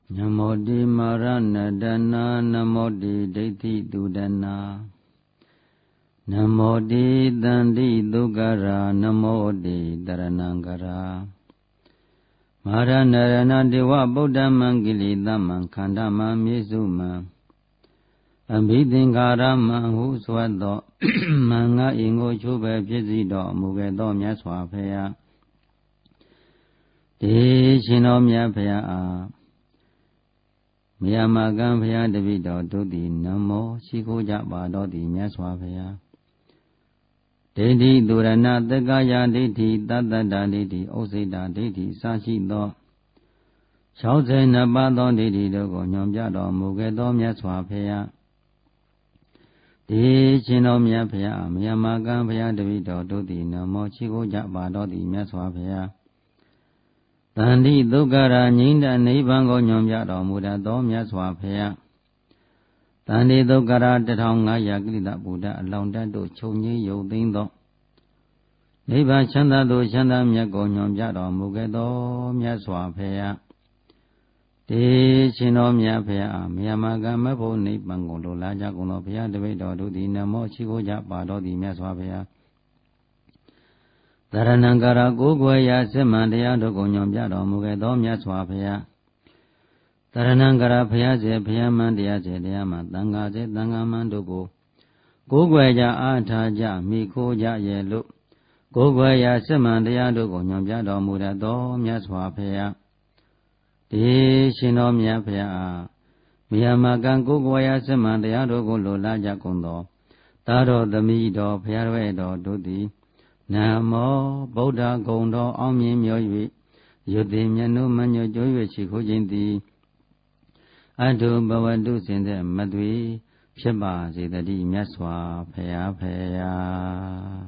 Namo di maranadana, namo di deiti dudana, namo di dandi dugara, namo di daranangara. Maranarana dewa buddha mangili daman kandama mizuma. Abhidhingara mahu swado, manga ingo chube pisido, mugedo myaswa phaya. Di shino mya phaya Miyamagan phaya devido dudi namo shikoja bado di myaswa phaya. Deiti durana tekaya deiti tattata deiti osita deiti sashido. Shauze nabado deiti dogo nyomjado mugedo myaswa phaya. Di shino mya phaya Miyamagan phaya devido dudi namo shikoja bado di myaswa phaya. Tandi Dukara Nyinda Nibango Nyomjado Muda Do Myaswa Phaya. Tandi Dukara Tatanga Yakrita Buddha Alonda Do Chonyi Yodindo. Niba Chanda Do Chanda Myako Nyomjado Mugedo Myaswa Phaya. Di Chino Mya Phaya Miyamaga Mapo Nibango Lola Jakuno Phaya Devido Dudi Namo Chikoja Bado Di Myaswa Phaya. Daranangara Gugwaya Semandaya Dogonyon Jado Mugedo Myaswa Phaya. Daranangara Phaya Se Phaya Mandaya Se Dayama Tanga Se Tanga Mandugo. Gugwaya Ataja Miko Ja Yelu. Gugwaya Semandaya Dogonyon Jado Mugedo Myaswa Phaya. Di Shino Mya Phaya Miyamagan Gugwaya Semandaya Dogolo Laja Kundo. Taro Damido Phaya Dodi. Namo Buddha Gondo Amin Myoyi Yudhi Myanu Manyo Joyo Chikujindi Adu Bawadu Sinde Madwi Piba Zidadi Myaswa Phaya Phaya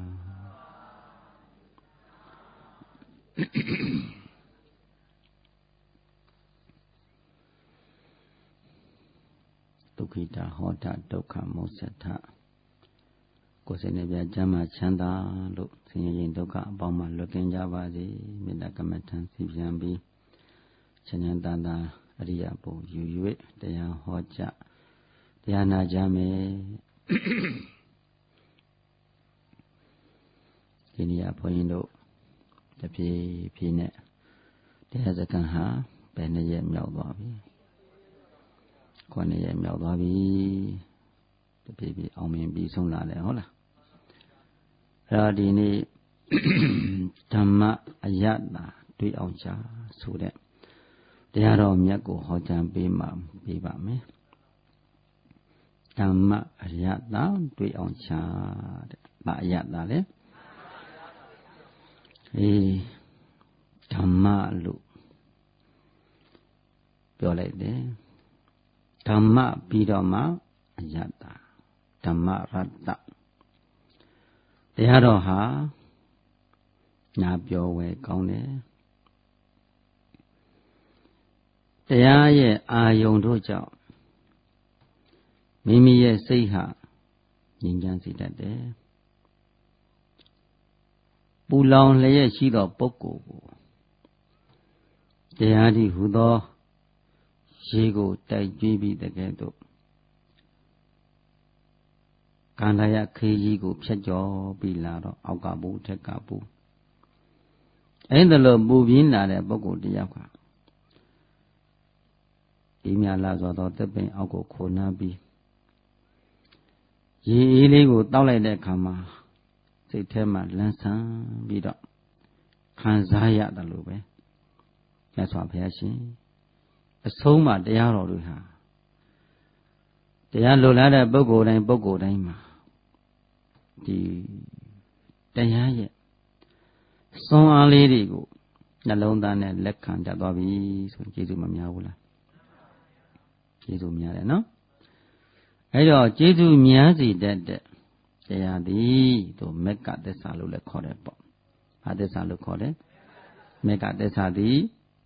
Dukita Hota Dukha Mosata Ko se ne bya jama chanda lo sin yin dukha aပေါင်းမှာလွတ်ကင်းကြပါစေမေတ္တာကမ္မထံစီပြန်ပြီးချမ်းချမ်းသာသာအရိယဘုံယူ၍တရားဟောကြတရားနာကြမယ်ဒီနေ့ဘုန်းကြီးတို့တဖြည်းဖြည်းနဲ့တရားစခန်းဟာဘယ်နှစ်ရက်မြောက်သွားပြီ9ရက်မြောက်သွားပြီတဖြည်းဖြည်းအောင်မြင်ပြီးဆုံးလာတယ်ဟုတ်လားဒီနေ့ဓမ္မအယတ္တတွေ့အောင်ချဆိုတဲ့တရားတော်မြတ်ကိုဟောကြားပေးပါမယ်ဓမ္မအယတ္တတွေ့အောင်ချတဲ့ဘာအယတ္တလဲဓမ္မလို့ပြောလိုက်တယ်ဓမ္မပြီးတော့မှအယတ္တဓမ္မရတ္တတရားတော်ဟာညာပြောဝဲကောင်းတယ်တရားရဲ့အာယုံတို့ကြောင့်မိမိရဲ့စိတ်ဟာငြိမ်းချမ်းစေတတ်တယ်ပူလောင်လျက်ရှိသောပုဂ္ဂိုလ်ကိုတရားဒီဟူသောရေကိုတိုက်ကြွေးပြီးတကယ်တော့ကန္တာယခေကြီးကိုဖြတ်ကျော်ပြီးလာတော့အောက်ကဘူးထက်ကဘူးအဲ့ဒါလို့ပူပြင်းလာတဲ့ပုဂ္ဂိုလ်တယောက်ကဒီမြလာဆိုတော့တပင်အောက်ကိုခိုနှမ်းပြီးရေအေးလေးကိုတောက်လိုက်တဲ့အခါမှာစိတ်ထဲမှာလန်းဆန်းပြီးတော့ခံစားရတယ်လို့ပဲမြတ်စွာဘုရားရှင်အဆုံးမှာတရားတော်တွေဟာတရားလိုလားတဲ့ပုဂ္ဂိုလ်တိုင်းမှာဒီတရားရဲ့စွမ်းအားလေးတွေကိုနှလုံးသားနဲ့လက်ခံတတ်သွားပြီဆိုရင်ကျေးဇူးမများဘူးလားကျေးဇူးများတယ်နော်အဲ့တော့ကျေးဇူးများစေတတ်တဲ့တရားသည်သူမက္ကသစ္စာလို့လည်းခေါ်တယ်ပေါ့ဘာသစ္စာလို့ခေါ်တယ်မက္ကသစ္စာသည်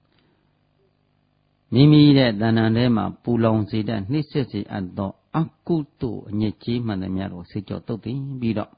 မိမိရဲ့တဏ္ဍာထဲမှာပူလောင်စေတဲ့နှိမ့်ဆက်စေအပ်သောအကုသိုလ်အညစ်အကြေးမှန်သမျှကိုစိတ်ကြောတုတ်သိပြီးတော့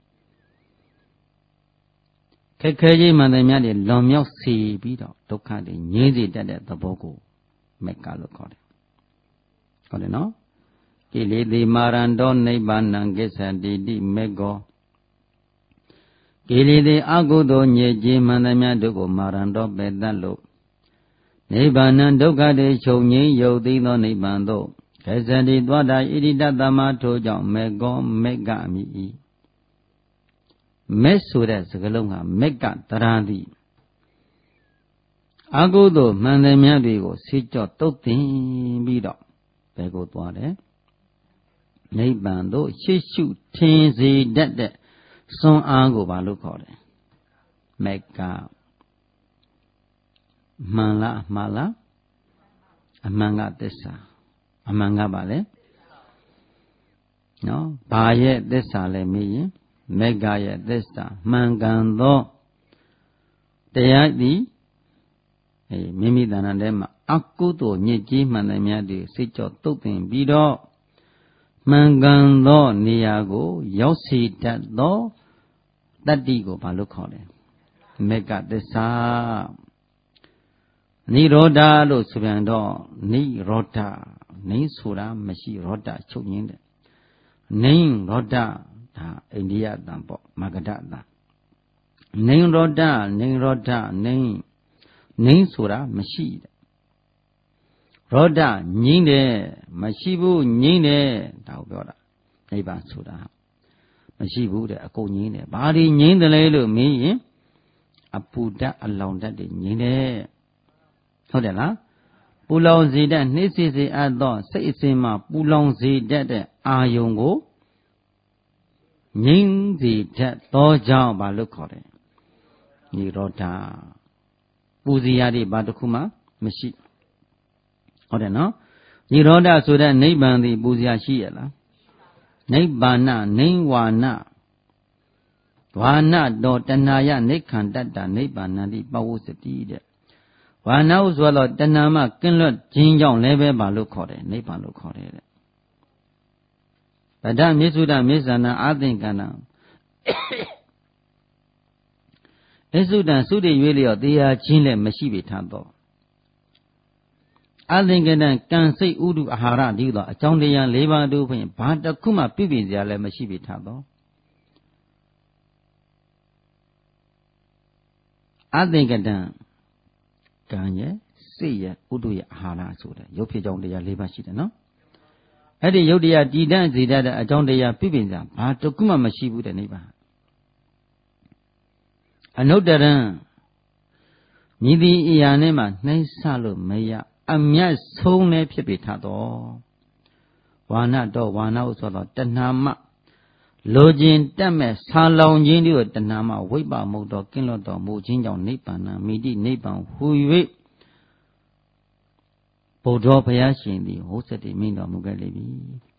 ခက်ခဲကြီးမှန်သမျှတွေလွန်မြောက်စေပြီးတော့ဒုက္ခတွေငြိမ်းစေတတ်တဲ့သဘောကိုမက်ကလို့ခေါ်တယ်ဟုတ်တယ်နော်ကိလေသာမာရန္တောနိဗ္ဗာနံကိစ္ဆတိတိမေကောကိလေသာအကုသိုလ်ညစ်ကြေးမှန်သမျှတို့ကိုမာရန္တောပယ်တတ်လို့နိဗ္ဗာနံဒုက္ခတေချုပ်ငြိမ်းယုတ်သိသောနိဗ္ဗာန်သို့ကိစ္ဆတိသွားတာဣတိတတမထိုကြောင့်မေကောမေကအမိဤမေဆိုတဲ့စကားလုံးကမေကတရာတိအကုသိုလ်မှန်သမျှတွေကိုဆေးကြောတုတ်တင်ပြီးတော့ဘယ်ကိုသွားတယ်နိဗ္ဗာန်သို့ရှေ့ရှုထင်စေတတ်တဲ့စွမ်းအားကိုဘာလို့ခေါ်တယ်မေကမှန်လားအမှားလားအမှန်ကသစ္စာအမှန်ကပါလေနော်ဘာရဲ့သစ္စာလဲမေးရင်မေကရဲ့သစ္စာမှန်ကန်သောတရားသည်မိမိတဏ္ဍာထဲမှာအကုသိုလ်ညစ်ကြေးမှန်သမျှတွေစိတ်ကြောတုတ်တင်ပြီးတော့မှန်ကန်သောနေရာကိုရောက်စေတတ်သောတတ္တိကိုဘာလို့ခေါ်လဲမေကသစ္စာနိရောဓလို့ဆိုပြန်တော့နိရောဓနိဆိုတာမရှိရောဓချုပ်ငင်းတယ်နိရောဓဒါအိန္ဒိယတန်ပေါ့မဂဓတန်နိရောဓနိရောဓနိဆိုတာမရှိတဲ့ရောဓငြိမ့်တယ်မရှိဘူးငြိမ့်တယ်ဒါကိုပြောတာနိဗ္ဗာန်ဆိုတာမရှိဘူးတဲ့အကုန်ငြိမ့်တယ်ဘာတွေငြိမ့်တယ်လဲလို့မေးရင်အပူဓာတ်အလောင်ဓာတ်တွေငြိမ့်တယ်ဟုတ်တယ်လားပူလောင်စေတဲ့နှိမ့်စေစေအပ်သောစိတ်အစဉ်မှာပူလောင်စေတတ်တဲ့အာယုံကိုငြိမ့်စေတတ်သောကြောင့်ဘာလို့ခေါ်တယ်နိရောဓပူဇေယတွေဘာတစ်ခုမှမရှိဟုတ်တယ်နော်နိရောဓဆိုတဲ့နိဗ္ဗာန်သည်ပူဇေယရှိရလားနိဗ္ဗာနနိဝါနဝါနတောတဏှာယနိခန္တတ္တနိဗ္ဗာနံတိပဝုစတိတဲ့ဝါနဟုဆိုတော့တဏှာမှကင်းလွတ်ခြင်းကြောင့်လည်းပဲဘာလို့ခေါ်တယ်နိဗ္ဗာန်လို့ခေါ်တယ်တဲ့ဗဒ္ဓမေသုဒ္ဓမေဇာနာအာသင်္ကနာအစုတံသုတိရွေးလျော့တရားချင်းလည်းမရှိပေထတော့အာသင်္ကနံကံစိတ်ဥဒုအာဟာရဒီတော့အကြောင်းတရား၄ပါးတို့ဖြင့်ဘာတစ်ခုမှပြည့်ပြည့်စရာလည်းမရှိပေထတော့အာသင်္ကတံကံရဲ့စိတ်ရဲ့ဥဒုရဲ့အာဟာရဆိုတဲ့ရုပ်ဖြစ်ကြောင်းတရား၄ပါးရှိတယ်နော်အဲ့ဒီရုပ်တရားတည်တံ့စေတတ်တဲ့အကြောင်းတရားပြည့်ပြည့်စရာဘာတစ်ခုမှမရှိဘူးတဲ့နိဗ္ဗာန်အနုတ္တရံမြည်သည်အရာနဲ့မှနှိမ့်ဆလို့မရအမြတ်ဆုံးလည်းဖြစ်ပေထတော့ဝါနတော့ဝါနဟုဆိုတော့တဏှာမှလိုခြင်းတက်မဲ့ဆာလောင်ခြင်းတို့တဏှာမှဝိပ္ပမုတ်တော်ကင်းလွတ်တော်မူခြင်းကြောင့်နိဗ္ဗာန်မိတိနိဗ္ဗာန်ဟူ၍ဘုရားဘုရားရှင်သည်ဟောစတိမိန်တော်မူခဲ့လိမ့်မည်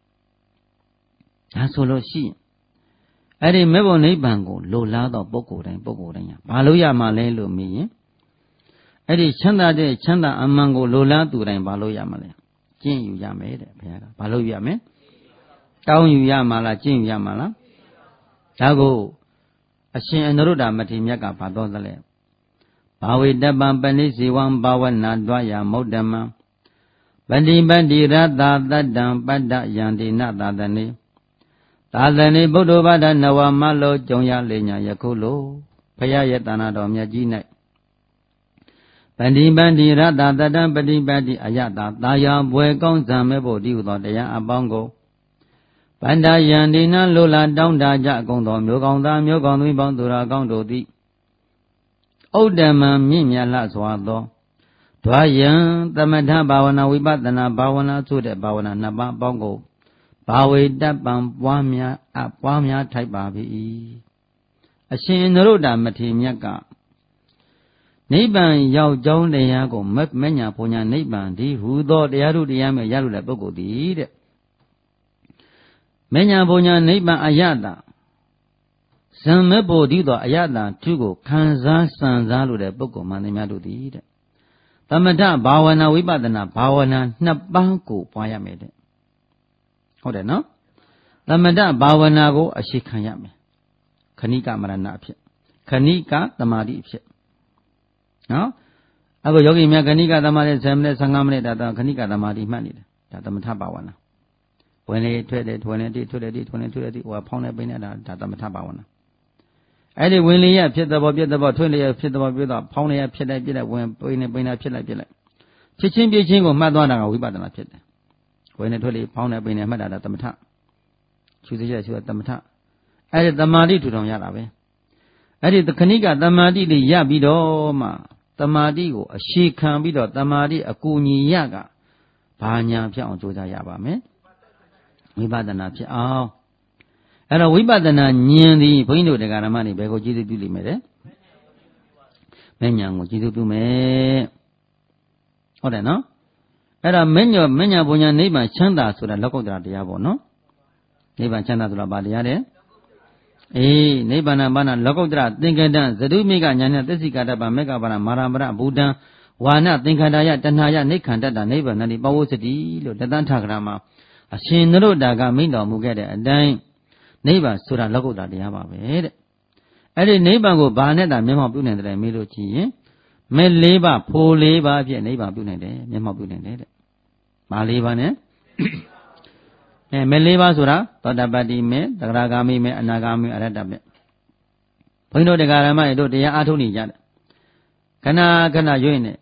ဒါဆိုလို့ရှိရင်အဲ့ဒီမေဖို့နိဗ္ဗာန်ကိုလိုလားသောပုဂ္ဂိုလ်တိုင်းဘာလို့ရမှာလဲလို့မေးရင်အဲ့ဒီချမ်းသာတဲ့ချမ်းသာအမှန်ကိုလိုလားသူတိုင်းဘာလို့ရမှာလဲကျင့်ယူရမယ်တဲ့ဘုရားကဘာလို့ရမယ်တောင်းယူရမှာလားကျင့်ယူရမှာလားဒါကိုအရှင်အနုရုဒ္ဓမထေရမြတ်ကဘာတော်သလဲဘာဝေတပံပဏိစီဝံဘာဝနာတွားယမௌဒ္ဓမံပတိပတိရတ္တတတ္တံပတ္တယန္တိနသာသနေသာသနေဗုဒ္ဓဘာသာနဝမလောကြုံရလေညာယခုလိုဘုရားရဲ့တဏ္ဍတော်မြတ်ကြီး၌ပတိပတိရတ္တတတ္တံပတိပတိအယတသာယာဘွယ်ကောင်းဇံမဲ့ဖို့ဒီဟုသောတရားအပေါင်းကိုပန္ဒယန္တိနလိုလားတောင်းတကြအကုန်သောမျိုးကောင်းသားမျိုးကောင်းသူပေါင်းသူရာကောင်းတို့သည်ဥဒ္ဓမံမြင့်မြတ်လှစွာသောဒွါယံသမထဘာဝနာဝိပဿနာဘာဝနာဆိုတဲ့ဘာဝနာနှစ်ပါးအပေါင်းကိုဘာဝေတပံပွားများထိုက်ပါ၏အရှင်နရုဒ္ဓမထေရမြတ်ကနိဗ္ဗာန်ရောက်ကြောင်းတရားကိုမညာပူညာနိဗ္ဗာန်ဒီဟူသောတရားတို့တရားမဲ့ရလို့တဲ့ပုဂ္ဂိုလ်သည်တဲ့မညာပူညာနိဗ္ဗာန်အယတဇံမဲ့ဖို့ဒီသောအယတသူကိုခံစားစံစားလို့တဲ့ပုဂ္ဂိုလ်မှန်သမျှတို့သည်တဲ့သမထဘာဝနာဝိပဿနာဘာဝနာနှစ်ပါးကိုပွားရမယ်တဲ့ဟုတ်တယ်နော်သမထဘာဝနာကိုအရှိခံရမယ်ခဏိကမရဏအဖြစ်ခဏိကသမာဓိအဖြစ်နော်အခုယောဂီများခဏိကသမာဓိ10မိနစ်15မိနစ်ဒါတော့ခဏိကသမာဓိမှတ်နေတယ်ဒါသမထဘာဝနာဝင်လေထွက်လေထွင်လေတိထွက်လေတိထွင်လေထွက်လေတိဟိုဖောင်းနေပိနေဒါသမထဘာဝနာအဲ့ဒီဝင်လေရဖြစ်တဲ့ဘောပြတဲ့ဘောထွင်လေရဖြစ်တဲ့ဘောပြတော့ဖောင်းလေရဖြစ်လိုက်ပြလိုက်ဝင်ပိနေပိနေဖြစ်လိုက်ဖြစ်လိုက်ဖြစ်ချင်းပြချင်းကိုမှတ်သွားတာကဝိပဿနာဖြစ်တယ်ဝင်နေထွက်လေဖောင်းနေပိနေမှတ်တာဒါသမထရှုစိရရှုသမထအဲ့ဒီသမာဓိထူထောင်ရတာပဲအဲ့ဒီခဏိကသမာဓိလေးရပြီးတော့မှသမာဓိကိုအရှိခံပြီးတော့သမာဓိအကူညီရကဘာညာဖြစ်အောင်ကြိုးစားရပါမယ်ဝိပဿနာဖြစ်အောင်အဲ့တော့ဝိပဿနာဉာဏ်သည်ဘုန်းကြီးတို့တရားဓမ္မတွေဘယ်ကိုကျေးဇူးပြုလိမ့်မယ်တဲ့မဲ့ဉာဏ်ကိုကျေးဇူးပြုမယ်ဟုတ်တယ်နော်အဲ့ဒါမဲ့ညာဘုံညာနိဗ္ဗာန်ချမ်းသာဆိုတာလောကုတ္တရာတရားပေါ့နော်နိဗ္ဗာန်ချမ်းသာဆိုတာဘာတရားတဲ့အေးနိဗ္ဗာန်ဘာနာလောကုတ္တရာသင်္ကတံသတုမိကညာနဲ့သစ္စိကတ္တပမေကပါဏမာရမရဘူတံဝါနသင်္ခန္ဓာယတဏှာယနိခန္တတနိဗ္ဗာန်တိပဝုစတိလို့တသန်းထကရာမှာအရှင်နရုဒ္ဒါကမိန့်တော်မူခဲ့တဲ့အတိုင်းနိဗ္ဗာန်ဆိုတာလောကုတ္တရာတရားပါပဲတဲ့အဲ့ဒီနိဗ္ဗာန်ကိုဘာနဲ့တာမျက်မှောက်ပြုနိုင်တယ်မေးလို့ကြည့်ရင်မဲ့၄ပါးဖို၄ပါးအဖြစ်နိဗ္ဗာန်ပြုနိုင်တယ်မျက်မှောက်ပြုနိုင်တယ်တဲ့ဘာ၄ပါးနဲ့မဲ့၄ပါးဆိုတာသောတာပတ္တိမဲ့သဂရဂါမိမဲ့အနာဂါမိအရဟတမဲ့ဘုန်းကြီးတို့တရားဓမ္မတွေတို့တရားအားထုတ်နေကြတယ်ခဏခဏရွေးနေ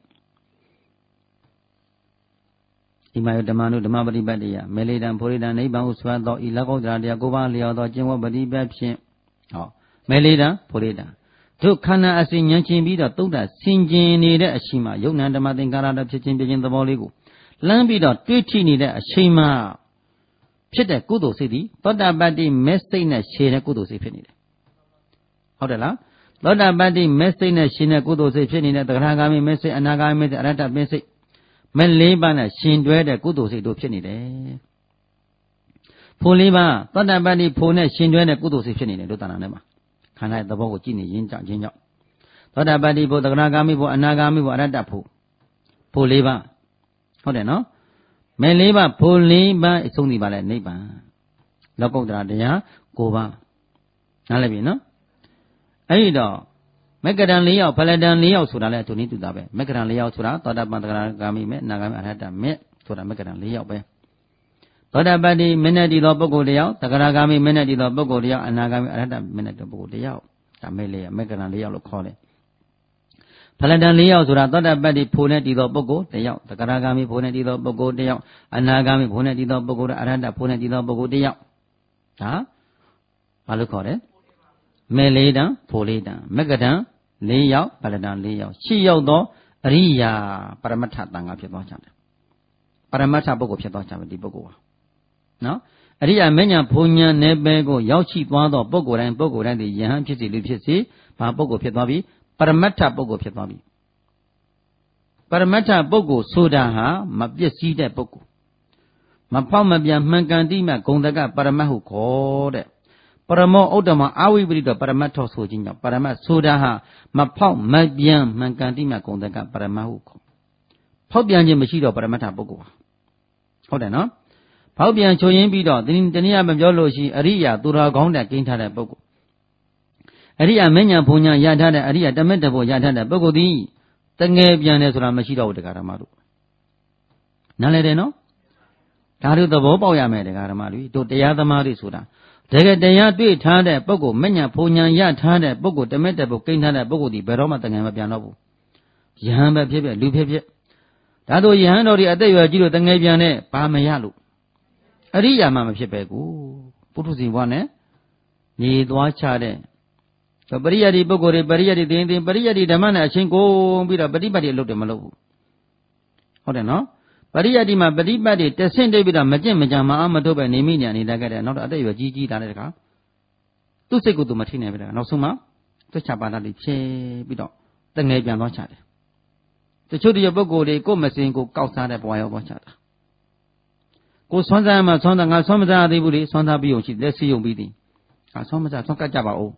ဒီမှာဓမ္မနုဓမ္မပฏิပတ်တိယမေလိတံဖိုရိတံနိဗ္ဗာန်ဟုဆိုသောဤလောကုတ္တရာတရားကိုးပါးလျော်သောကျင့်ဝတ်ပฏิပတ်ဖြင့်ဟောမေလိတံဖိုရိတံတို့ခန္ဓာအစဉ်ဉာဏ်ချင်းပြီးတော့သုဒ္ဓဆင်ကျင်နေတဲ့အချိန်မှာယုံနာဓမ္မသင်္ကာရတဖြစ်ခြင်းပြခြင်းသဘောလေးကိုလမ်းပြီးတော့တွေးထိနေတဲ့အချိန်မှာဖြစ်တဲ့ကုသိုလ်စိတ်သည်သောတာပတ္တိမေစိတ်နဲ့ရှည်တဲ့ကုသိုလ်စိတ်ဖြစ်နေတယ်ဟုတ်တယ်လားသောတာပတ္တိမေစိတ်နဲ့ရှည်တဲ့ကုသိုလ်စိတ်ဖြစ်နေတဲ့သဂရဂါမိမေစိတ်အနာဂါမိမေစိတ်အရဟတမေစိတ်မဲ့၄ပါးနဲ့ရှင်တွဲတဲ့ကုသိုလ်စိတ်တို့ဖြစ်နေတယ်ဖို၄ပါးသောတာပတ္တိဖိုနဲ့ရှင်တွဲတဲ့ကုသိုလ်စိတ်ဖြစ်နေတယ်တို့တဏ္ဍာနဲ့မှာခန္ဓာရဲ့သဘောကိုကြည့်နေရင်ကြောင့်သောတာပတ္တိဖိုသဂရဂါမိဖိုအနာဂါမိဖိုအရဟတဖို၄ပါးဟုတ်တယ်နော်မဲ့၄ပါးဖို၄ပါးအဆုံးဒီပါလဲနိဗ္ဗာန်လောကုတ္တရာတရား၉ပါးနားလည်ပြီနော်အဲ့ဒီတော့မက္ကရံ၄ယောက်ဖလတံ၄ယောက်ဆိုတာလဲသူနည်းတူတာပဲမက္ကရံ၄ယောက်ဆိုတာသောတာပန်သဂရဂါမိမဲ့အနာဂါမိအရဟတမဲ့ဆိုတာမက္ကရံ၄ယောက်ပဲသောတာပတ္တိမင်းနဲ့တည်သောပုဂ္ဂိုလ်တယောက်သဂရဂါမိမင်းနဲ့တည်သောပုဂ္ဂိုလ်တယောက်အနာဂါမိအရဟတမင်းနဲ့တည်ပုဂ္ဂိုလ်တယောက်ဒါမဲ့လေးမက္ကရံ၄ယောက်လို့ခေါ်တယ်ဖလတံ၄ယောက်ဆိုတာသောတာပတ္တိဖိုနဲ့တည်သောပုဂ္ဂိုလ်တယောက်သဂရဂါမိဖိုနဲ့တည်သောပုဂ္ဂိုလ်တယောက်အနာဂါမိဖိုနဲ့တည်သောပုဂ္ဂိုလ်အရဟတဖိုနဲ့တည်သောပုဂ္ဂိုလ်တယောက်ဒါဘာလို့ခေါ်တယ်မဲ့လေးတံဖိုလေးတံမက္ကရံ၄ယောက်ဖလတံ၄ယောက်၈ယောက်သောအရိယာပရမတ္ထတန်ခါဖြစ်သွားကြတယ်ပရမတ္ထပုဂ္ဂိုလ်ဖြစ်သွားကြတယ်ဒီပုဂ္ဂိုလ်ဟာနော်အရိယာမဉ္ဇဉ်ဘုံဉာဏ်နယ်ပယ်ကိုရောက်ရှိသွားသောပုဂ္ဂိုလ်တိုင်းဒီယဟန်ဖြစ်စီလူဖြစ်စီဘာပုဂ္ဂိုလ်ဖြစ်သွားပြီပရမတ္ထပုဂ္ဂိုလ်ဖြစ်သွားပြီပရမတ္ထပုဂ္ဂိုလ်ဆိုတာဟာမပျက်စီးတဲ့ပုဂ္ဂိုလ်မဖောက်မပြန်မှန်ကန်တိမှဂုံတကပရမတ်ဟုခေါ်တဲ့ပရမောဥဒ္ဓမအာဝိပရိတပရမတ်ထောဆိုခြင်းကြောင့်ပရမတ်ဆိုတာဟာမဖောက်မပြန်မှန်ကန်တိမှဂုံတကပရမတ်ဟုခေါ်ဖောက်ပြန်ခြင်းမရှိတော့ပရမတ္ထပုဂ္ဂိုလ်ဟာဟုတ်တယ်နော်ဖောက်ပြန်ချိုးရင်းပြီးတော့တနည်းအားမပြောလို့ရှိအရိယာသူတော်ကောင်းတဲ့ကိန်းထားတဲ့ပုဂ္ဂိုလ်အရိယာမဉ္ဇဉ်ဘုံညာရထားတဲ့အရိယာတမက်တဖို့ရထားတဲ့ပုဂ္ဂိုလ်သည်တငယ်ပြန်တယ်ဆိုတာမရှိတော့ဘူးတရားဓမ္မတို့နားလည်တယ်နော်ဒါတို့သဘောပေါက်ရမယ်တရားဓမ္မတို့တရားသမားတွေဆိုတာတကယ်တရားတွေ့ထားတဲ့ပုဂ္ဂိုလ်မဉ္ဇဉ်ဘုံညာရထားတဲ့ပုဂ္ဂိုလ်တမက်တဖို့ကိန်းထားတဲ့ပုဂ္ဂိုလ်ဒီဘယ်တော့မှတငယ်မပြန်တော့ဘူးယဟန်ပဲဖြစ်ဖြစ်လူဖြစ်ဖြစ်ဒါတို့ယဟန်တော်ဒီအသက်အရွယ်ကြီးလို့တငယ်ပြန်တဲ့ဘာမရလို့အရိယာမှမဖြစ်ပဲကိုပုထုဇဉ်ဘဝနဲ့ညီသွားချတဲ့ပရိယတ်ဒီပုဂ္ဂိုလ်တွေပရိယတ်ဒီသင်ပရိယတ်ဒီဓမ္မနဲ့အချင်းကုန်ပြီးတော့ပฏิပတ်တွေအလုပ်တွေမလုပ်ဘူးဟုတ်တယ်နော်ပရိယတ်ဒီမှာပฏิပတ်တွေတဆင့်တိတ်ပြီးတော့မကြင့်မကြံမအားမထုတ်ပဲနေမိနေနေတာခဲ့တဲ့နောက်တော့အသက်အရွယ်ကြီးလာတဲ့တခါသူ့စိတ်ကိုသူမထိနိုင်ပဲတခါနောက်ဆုံးမှသစ္စာပါဒတွေဖြည့်ပြီးတော့တငယ်ပြန်သွားချတယ်တချို့တရပုဂ္ဂိုလ်တွေကိုမစင်ကိုကောက်စားတဲ့ဘဝရောက်သွားချတာကိုဆွမ်းစားမှဆွမ်းတာငါဆွမ်းမစားသေးဘူးလေဆွမ်းစားပြီးုံရှိလက်စီယုံပြီးသည်ဆွမ်းမစားဆွမ်းကတ်ကြပါဦး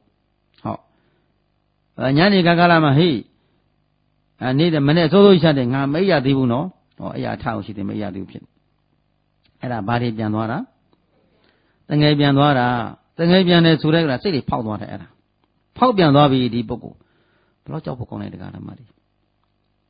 ဟုတ်ညနေကလာမှဟေးနေတဲ့မနေ့စိုးစိုးချတဲ့ငါမအိပ်ရသေးဘူးနော်အဲ့ရထားအောင်ရှိတယ်မအိပ်ရသေးဘူးဖြစ်အဲ့ဒါဘာတွေပြန်သွားတာတငယ်ပြန်သွားတာတငယ်ပြန်တယ်ဆိုတဲ့ကစိတ်တွေဖောက်သွားတယ်အဲ့ဒါဖောက်ပြန်သွားပြီဒီပုဂ္ဂိုလ်ဘယ်တော့ကြောက်ဖို့ကောင်းလဲတရားဓမ္မတွေ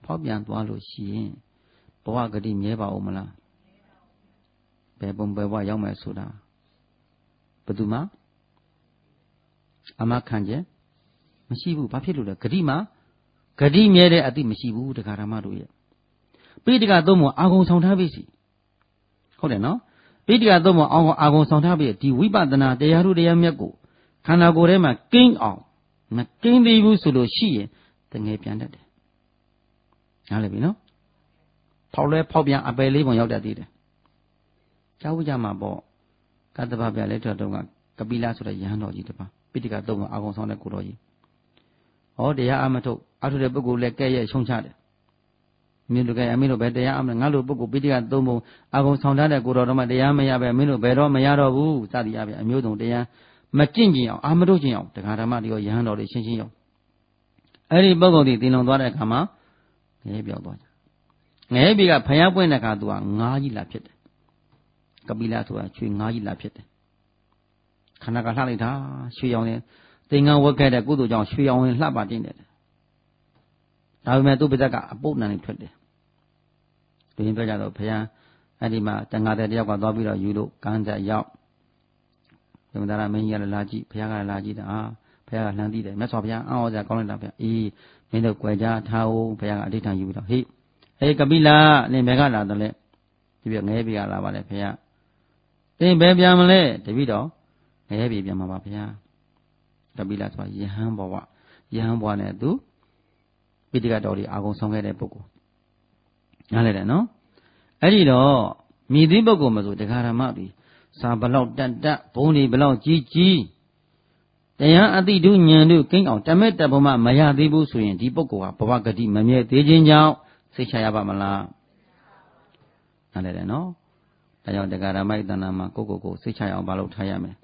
ဖောက်ပြန်သွားလို့ရှိရင်ဘဝဂတိမြဲပါဦးမလားဘယ်ပုံဘယ်ဘဝရောက်မယ်ဆိုတာဘယ်သူမှအမခံချက်မရှိဘူးဘာဖြစ်လို့လဲဂတိမှာဂတိမြဲတဲ့အတိမရှိဘူးတရားဓမ္မတို့ရဲ့ပိဋကသုံးပုံအာဂုံဆောင်ထားပြီစီဟုတ်တယ်နော်ပိဋကသုံးပုံအာဂုံဆောင်ထားပြီဒီဝိပဿနာတရားတို့တရားမြတ်ကိုခန္ဓာကိုယ်ထဲမှာကင်းအောင်မကင်းသေးဘူးဆိုလို့ရှိရင်တငယ်ပြန်တတ်တယ်နားလည်ပြီနော်ဖောက်လဲဖောက်ပြန်အပယ်လေးပုံရောက်တတ်သေးတယ်ကြားဝကြမှာပေါ့ကတ္တဗဗျာလက်ထက်တုန်းကကပိလဆိုတဲ့ယဟန်တော်ကြီးတပါးပိဋကသုံးပုံအာဂုံဆောင်တဲ့ကိုတော်ကြီးဟောတရားအမထုတ်အထုတဲ့ပုဂ္ဂိုလ်လည်းကဲ့ရဲ့ရှုံချတယ်မင်းတို့ကဲအမင်းတို့ပဲတရားအမငါတို့ပုဂ္ဂိုလ်ပိဋကသုံးပုံအာဂုံဆောင်ထားတဲ့ကိုတော်တော်မှတရားမရပဲမင်းတို့ဘယ်တော့မရတော့ဘူးစသည်အပြင်အမျိုးစုံတရားမကျင့်ကြင်အောင်အာမထုတ်ကြင်အောင်တရားဓမ္မတွေရောယဟန်တော်တွေရှင်းရှင်းရောက်အဲ့ဒီပုဂ္ဂိုလ်ဒီတင်လုံသွားတဲ့အခါမှာငဲပြောက်သွားကြငဲပြီကဖယားပွင့်တဲ့အခါသူကငါးကြီးလာဖြစ်တယ်ကပိလဆိုတာရွှေငါးကြီးလာဖြစ်တယ်ခန္ဓာကလှလိုက်တာရွှေရောင်နဲ့သင်္ကန်းဝတ်ခဲ့တဲ့ကုသိုလ်ကြောင့်ရွှေရောင်ဝင်လှပတင်းတယ်ဒါပေမဲ့သူ့ပါဇက်ကအပုပ်နံနေထွက်တယ်သူရင်ပြောကြတော့ဖယားအဲ့ဒီမှာတန်ဃာတဲ့တယောက်ကသွားပြီးတော့ယူလို့ကန်းဆက်ရောက်သမ္မာရမင်းကြီးကလာကြည့်ဖယားကလာကြည့်တာဖယားကလှမ်းသိတယ်မြတ်စွာဘုရားအော်စရာကောင်းလိုက်တာဖယားအေးမင်းတို့ကြွယ်ကြထားအောင်ဖယားကအဋ္ဌံယူပြီးတော့ဟေးအေးကပိလနင်ဘယ်ကလာတယ်လဲဒီပြငဲပြီကလာပါလေဖယားသင်ဘယ်ပြန်မလဲတပည့်တော်ငဲပြီပြန်မှာပါဖယားကပိလဆိုတာယဟန်ဘဝယဟန်ဘဝနဲ့သူပိဋကတော်တွေအာဂုံဆောင်ခဲ့တဲ့ပုဂ္ဂိုလ်နားလည်တယ်နော်အဲ့ဒီတော့မြည်သည့်ပုဂ္ဂိုလ်မဆိုတရားဓမ္မတွေစာဘလောက်တတ်ဘုံတွေဘလောက်ကြီးတရားအတိတုဉာဏ်တို့ကိန်းအောင်တမဲ့တဘုံမရသေးဘူးဆိုရင်ဒီပုဂ္ဂိုလ်ဟာဘဝဂတိမမြဲသေးခြင်းကြောင့်စိတ်ချရပါမလားနားလည်တယ်နော်ဒါကြောင့်တရားဓမ္မဤတဏ္ဍာမှာကိုစိတ်ချရအောင်မလုပ်ထားရမယ်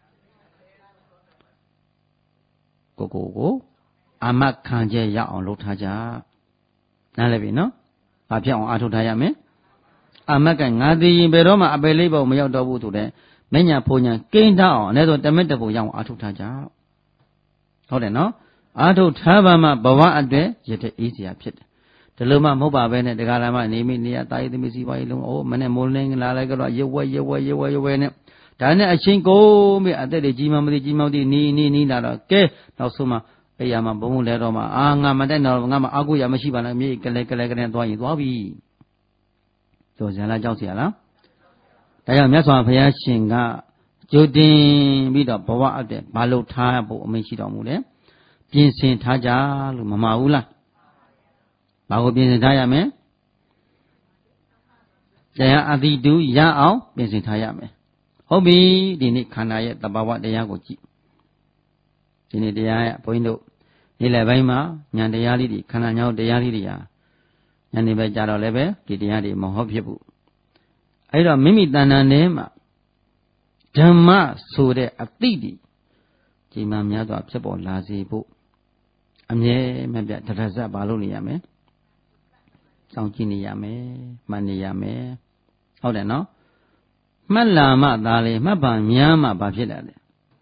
ကိုအာမခံချက်ရအောင်လုပ်ထားကြနားလည်ပြီနော်ဘာဖြစ်အောင်အားထုတ်ထားရမယ်အာမကငါသိရင်ဘယ်တော့မှအပယ်လေးပုံမရောက်တော့ဘူးဆိုတဲ့မညာဖုန်ညာကိန်းထားအောင်အဲ့ဒါဆိုတမက်တပုံရအောင်အားထုတ်ထားကြဟုတ်တယ်နော်အားထုတ်ထားပါမှဘဝအတွက်ရတဲ့အေးစရာဖြစ်တယ်ဒီလိုမှမဟုတ်ပါပဲနဲ့တရားဓမ္မနေမိနေရတာယသမီးစီပါရီလုံးအိုးမနဲ့မိုးလင်းလာလိုက်ကြတော့ရွဝဲနဲ့ဒါနဲ့အချင်းကိုပြီးအသက်တွေကြီးမှမသိကြီးမှမသိနီးလာတော့ကဲနောက်ဆုံးမှအဲ့ရမှာဘုံလဲတော့မှငါမတက်တော့ငါမအာကိုရမရှိပါနဲ့မြေကလဲသွားရင်သွားပြီကြော်စရာလားကြောက်စရာလားဒါကြောင့်မြတ်စွာဘုရားရှင်ကကြိုတင်ပြီးတော့ဘဝအပ်တဲ့ဘာလို့ထားဖို့အမိန့်ရှိတော်မူလဲပြင်ဆင်ထားကြလို့မမှားဘူးလားဘာကိုပြင်ဆင်ထားရမလဲတရားအတိတုရအောင်ပြင်ဆင်ထားရမယ်ဟုတ်ပြီဒီနေ့ခန္ဓာရဲ့တဘာဝတရားကိုကြည့်ဒီနေ့တရားရဲ့ဘုန်းကြီးတို့နေ့လယ်ပိုင်းမှာဉာဏ်တရားလေးတွေခန္ဓာညောင်းတရားလေးတွေဟာညနေပဲကြာတော့လည်းပဲဒီတရားတွေမဟုတ်ဖြစ်ဘူးအဲ့တော့မိမိတဏ္ဍာထဲမှာဓမ္မဆိုတဲ့အတိတွေဒီမှာများစွာဖြစ်ပေါ်လာစေဖို့အမြဲမပြတ်တရဇတ်ပါလို့နေရမယ်စောင့်ကြည့်နေရမယ်မှတ်နေရမယ်ဟုတ်တယ်နော်မှတ်လာမှသာလေမှတ်ပါများမှဘာဖြစ်လာလဲ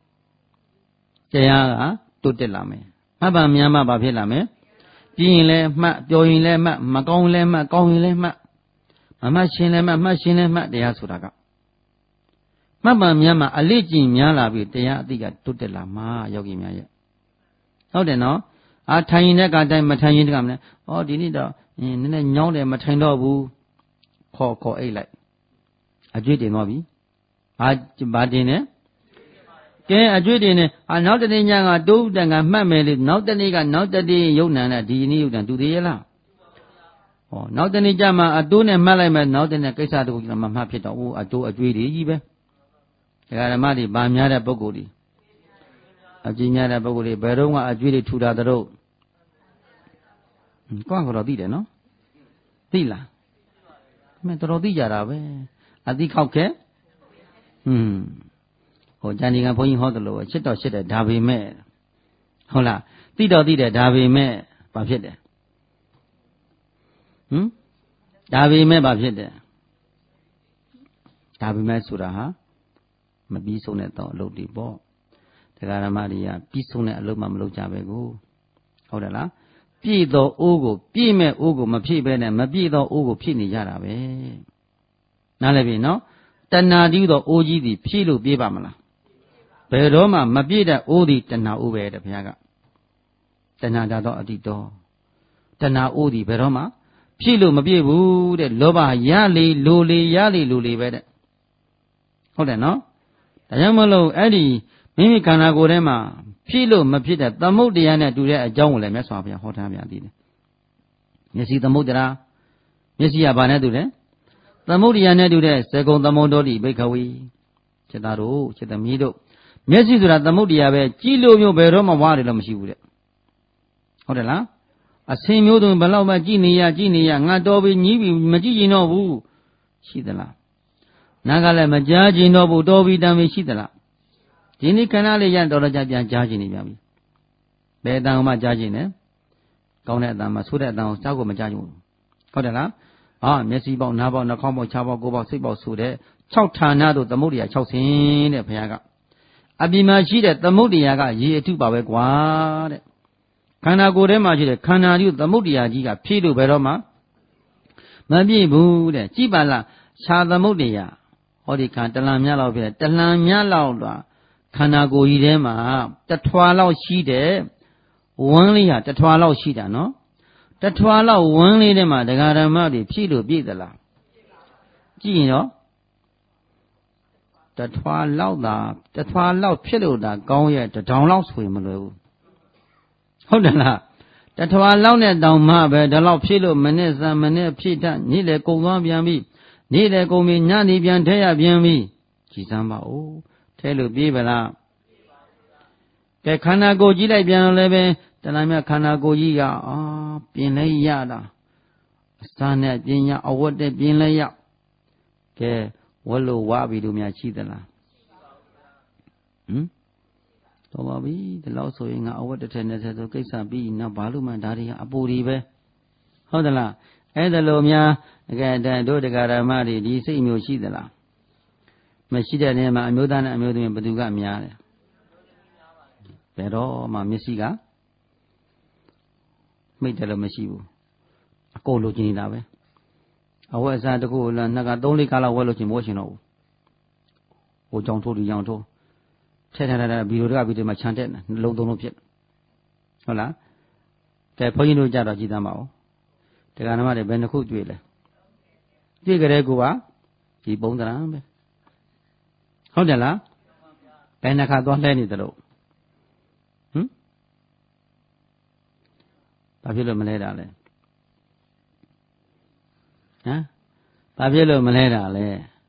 တရားကတိုးတက်လာမယ်မှတ်ပါများမှဘာဖြစ်လာမယ်ပြင်းရင်လည်းမှတ်ပြောရင်လည်းမှတ်မကောင်းလည်းမှတ်ကောင်းရင်လည်းမှတ်မမှတ်ရှင်းလည်းမှတ်ရှင်းလည်းမှတ်တရားဆိုတာကမှတ်ပါများမှအလေးကျင့်များလာပြီးတရားအတိကတိုးတက်လာမှယောဂီများရဲ့ဟုတ်တယ်နော်ထိုင်ရင်တဲ့ကတိုင်းမထိုင်ရင်တကမလဲဒီနေ့တော့နည်းနည်းညောင်းတယ်မထိုင်တော့ဘူးခေါ်အိတ်လိုက်အကျွေးတင်သွားပြီဘာတင်လဲကဲအကျွေးတင်နေနောက်တနေ့ညကတိုးတန်ကမှတ်မယ်လေနောက်တနေ့ကနောက်တနေ့ယုံနံနဲ့ဒီနေ့ယုံနံတူသေးရဲ့လားနောက်တနေ့ကျမှအတိုးနဲ့မှတ်လိုက်မယ်နောက်တနေ့ကိစ္စတခုကျမှမှတ်ဖြစ်တော့အတိုးအကျွေးတွေကြီးပဲဒကာဓမ္မတွေဗာများတဲ့ပုဂ္ဂိုလ်တွေအကြည့်များတဲ့ပုဂ္ဂိုလ်တွေဘယ်တော့မှအကျွေးတွေထူတာတို့ကတော့သိတယ်နော်သိလားမင်းတော်တော်သိကြတာပဲအသိခောက်ခဲဂျန်ဒီကဘုန်းကြီးဟောတယ်လို့ချစ်တော်ချစ်တယ်ဒါပေမဲ့ဟုတ်လားသိတော်သိတယ်ဒါပေမဲ့ဘာဖြစ်တယ်ဒါပေမဲ့ဘာဖြစ်တယ်ဒါပေမဲ့ဆိုတာဟာမပြီးဆုံးတဲ့တော့အလုပ်တွေပေါ့တရားဓမ္မတွေကပြီးဆုံးတဲ့အလုပ်မှမလုပ်ကြပဲကိုဟုတ်တယ်လားပြည့်သောအိုးကိုပြည့်မဲ့အိုးကိုမဖြည့်ပဲနဲ့မပြည့်သောအိုးကိုဖြည့်နေကြတာပဲနားလည်ပြီနော်တဏှာတည်းသောအိုးကြီးသည်ဖြည့်လို့ပြေးပါမလားဘယ်တော့မှမပြည့်တဲ့အိုးသည်တဏှာအိုးပဲတဲ့ဘုရားကတဏှာဓာတ်သောအတိတော်တဏှာအိုးသည်ဘယ်တော့မှဖြည့်လို့မပြည့်ဘူးတဲ့လောဘရလေလိုလေရလေလိုလေပဲတဲ့ဟုတ်တယ်နော်ဒါကြောင့်မလို့အဲ့ဒီမိမိခန္ဓာကိုယ်ထဲမှာဖြည့်လို့မဖြစ်တဲ့သမုဒ္ဒရာနဲ့တူတဲ့အကြောင်းကိုလည်းမြတ်စွာဘုရားဟောထားပြန်သေးတယ်မျက်စိသမုဒ္ဒရာမျက်စိကဘာနဲ့တူလဲသမုဒ္ဒရာနဲ့တူတဲ့စေကုံသမုဒ္ဒောတိဘိက္ခဝေစေတတို့စေတမီးတို့မျက်စိဆိုတာသမုဒ္ဒရာပဲကြည့်လို့မျိုးဘယ်တော့မှဝါတယ်လို့မရှိဘူးတဲ့ဟုတ်တယ်လားအစင်မျိုးတုံဘယ်လောက်မှကြည့်နေရငါတော်ပြီညီးပြီမကြည့်ရင်တော့ဘူးရှိသလားနားကလည်းမကြားကျင်တော့ဘူးတော်ပြီတန်ပြီရှိသလားဒီနေ့ခဏလေးရတော်တော်ကြာပြန်ကြားကျင်နေပြန်ပြီဘယ်အတန်မှကြားကျင်လဲကောင်းတဲ့အတန်မှဆိုးတဲ့အတန်ကိုကြားကိုမကြားကျင်ဘူးဟုတ်တယ်လားမျက်စိပေါက်နားပေါက်နှာခေါင်းပေါက်ခြားပေါက်ကိုယ်ပေါက်စိတ်ပေါက်ဆိုတဲ့6ဌာနတို့သမုဒ္ဒရာ6ဆင်းတဲ့ဘုရားကအပြင်မှာရှိတဲ့သမုဒ္ဒရာကရေအထုပါပဲကွာတဲ့ခန္ဓာကိုယ်ထဲမှာရှိတဲ့ခန္ဓာကြီးသမုဒ္ဒရာကြီးကဖြည့်လို့ဘယ်တော့မှမပြည့်ဘူးတဲ့ကြည်ပါလားရှားသမုဒ္ဒရာဟောဒီခန္ဓာတလံမြတ်လောက်ဖြစ်တယ်တလံမြတ်လောက်တော့ခန္ဓာကိုယ်ကြီးထဲမှာတထွာလောက်ရှိတဲ့ဝန်းလေးဟာတထွာလောက်ရှိတာနော်တထွာလောက်ဝန်းလေးထဲမှာဒကာဓမ္မတွေဖြည့်လို့ပြည့်သလားကြည့်ရင်တော့တထွာလောက်ဖြစ်လို့ဒါကောင်းရဲ့တထောင်လောက်ဆိုရင်မလွယ်ဘူးဟုတ်တယ်လားတထွာလောက်နဲ့တောင်မှပဲဒါလောက်ဖြည့်လို့မနဲ့စံမနဲ့ဖြည့်တတ်နေ့လေကုံသွားပြန်ပြီနေ့လေကုံပြီညနေပြန်ထဲရပြန်ပြီကြည်စမ်းပါဦးထဲလို့ပြေးပါလားကဲခန္ဓာကိုယ်ကြည့်လိုက်ပြန်လို့လည်းပဲတဏှာမြခန္ဓာကိုယ်ကြီးကပြင်လဲရတာအစနဲ့ပညာအဝတ်တဲ့ပြင်လဲရကဲဝတ်လို့ဝါပြီလို့များရှိသလားတော်ပါပြီဒီလောက်ဆိုရင်ငါအဝတ်တစ်ထည်နဲ့ဆိုကိစ္စပြီးနောက်ဘာလို့မှဒါတွေအပူတွေပဲဟုတ်သလားအဲ့ဒါလိုများအကဲတို့တရားဓမ္မတွေဒီစိတ်မျိုးရှိသလားမရှိတဲ့နေရာမှာအမျိုးသားနဲ့အမျိုးသမီးဘယ်သူကများတယ်ဘယ်တော့မှမျက်စိကမိတ်တယ်လို့မရှိဘူးအကုန်လိုချင်နေတာပဲအဝတ်အစားတစ်ခုလည်းနှစ်က3-4ကားလောက်ဝတ်လို့ချင်မို့ရှင်တော့ဘူးဟိုကြောင်ထိုးဒီကြောင်ထိုးထဲဗီဒီယိုတွေကဗီဒီယိုမှာခြံတက်နှလုံးသုံးလို့ဖြစ်ဟုတ်လားကဲဘုန်းကြီးတို့ကြတော့ကြည်သမ်းပါဦးတရားဓမ္မတွေဘယ်နှခုတွေ့လဲတွေ့ကြတဲ့ကူပါဒီပုံသဏ္ဍာန်ပဲဟုတ်တယ်လားဘယ်နှခါသွားလဲနေတယ်လို့ဘာဖြစ်လို့မလဲတာလဲဘာဖြစ်လို့မလဲတာလဲ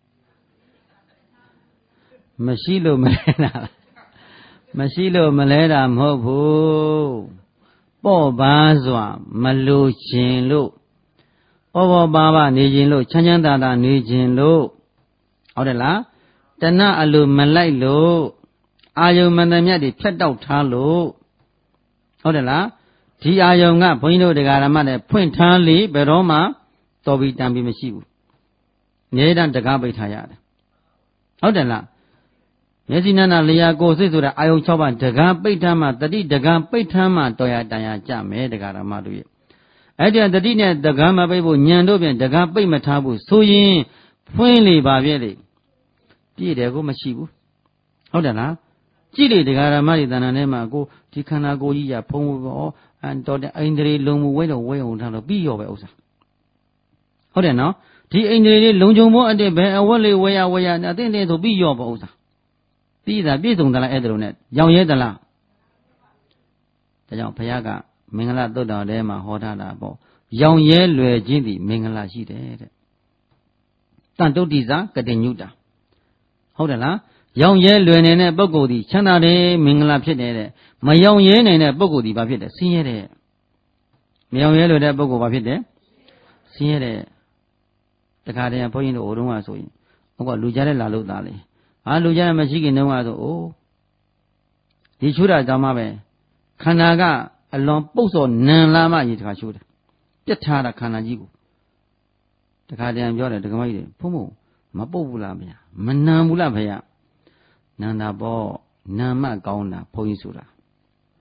မရှိလို့မလဲတာမရှိလို့မလဲတာမဟုတ်ဘူးပေါ့ပါစွာမလိုခြင်းလို့ပေါ့ပါနေခြင်းလို့ချမ်းသာနေခြင်းလို့ဟုတ်တယ်လားတဏှအလိုမလိုက်လို့အာယုံမန္တမြတ်တွေဖြတ်တောက်ထားလို့ဟုတ်တယ်လားဒီအာယုံကဘုန်းကြီးတို့တရားဓမ္မတွေဖွင့်ထားလေဘယ်တော့မှတော်ပြီးတန်ပြီးမရှိဘူးအမြဲတမ်းတကားပိတ်ထားရတယ်ဟုတ်တယ်လားမျက်စိနာနာလျာကိုယ်စိတ်ဆိုတာအာယုံ6ပါးတကားပိတ်ထားမှတတိတကားပိတ်ထားမှတော်ရတန်ရကြမယ်တရားဓမ္မတို့ရဲ့အဲ့ဒီတတိနဲ့တကားမပိတ်ဖို့ညံတို့ပြန်တကားပိတ်မထားဘူးဆိုရင်ဖွင့်လေပါပြည့်လေပြည့်တယ်ကိုမရှိဘူးဟုတ်တယ်လားကြည့်လေတရားဓမ္မတွေတဏ္ဍာထဲမှာကိုဒီခန္ဓာကိုယ်ကြီးကဖုံးဖို့တော်တဲ့အိန္ဒြေလုံမှုဝဲတော့ဝဲအောင်ထားလို့ပြီးရောပဲဥစ္စာဟုတ်တယ်နော်ဒီအိန္ဒြေလေးလုံခြုံဖို့အတည်းပဲအဝတ်လေးဝဲရအတင်းဆိုပြီးရောပေါ့ဥစ္စာပြီးတာပြည့်စုံသလားအဲ့ဒါလိုနဲ့ရောင်ရဲသလားဒါကြောင့်ဘုရားကမင်္ဂလာသုတ်တော်ထဲမှာဟောထားတာပေါ့ရောင်ရဲလွယ်ခြင်းသည်မင်္ဂလာရှိတယ်တဲ့တန်တုတ္တိဇာကတိညုတာဟုတ်တယ်လားရောင်ရဲလွယ်နေတဲ့ပုဂ္ဂိုလ်ဒီချမ်းသာတယ်မင်္ဂလာဖြစ်တယ်တဲ့မရောင်ရဲနေတဲ့ပုဂ္ဂိုလ်ဒီဘာဖြစ်တယ်ဆင်းရဲတဲ့မရောင်ရဲလွယ်တဲ့ပုဂ္ဂိုလ်ဘာဖြစ်တယ်ဆင်းရဲတဲ့တခါတည်းဘုန်းကြီးတို့ဟိုတုန်းကဆိုရင်ဟိုကလူကြားတဲ့လာလို့သားလေလူကြားတဲ့မရှိခင်တုန်းကဆိုဒီချူတာကြောင့်မှပဲခန္ဓာကအလွန်ပုတ်စော်နံလာမှရေတခါချူတယ်ပြတ်ထားတာခန္ဓာကြီးကိုတခါတည်းပြောတယ်ဒကမကြီးတွေဖုံးမပုတ်ဘူးလားဗျာမနံဘူးလားဖေရနန္တာပေါ့နာမကောင်းတာဘုန်းကြီးဆိုတာဘ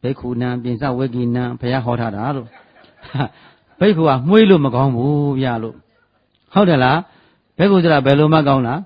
ဘေခုနံပြင်စဝေကိနံဘုရားဟောထားတာလို့ဘိက္ခုကမွေးလို့မကောင်းဘူးဗျာလို့ဟုတ်တယ်လားဘိက္ခုဆိုတာဘယ်လိုမှကောင်းလား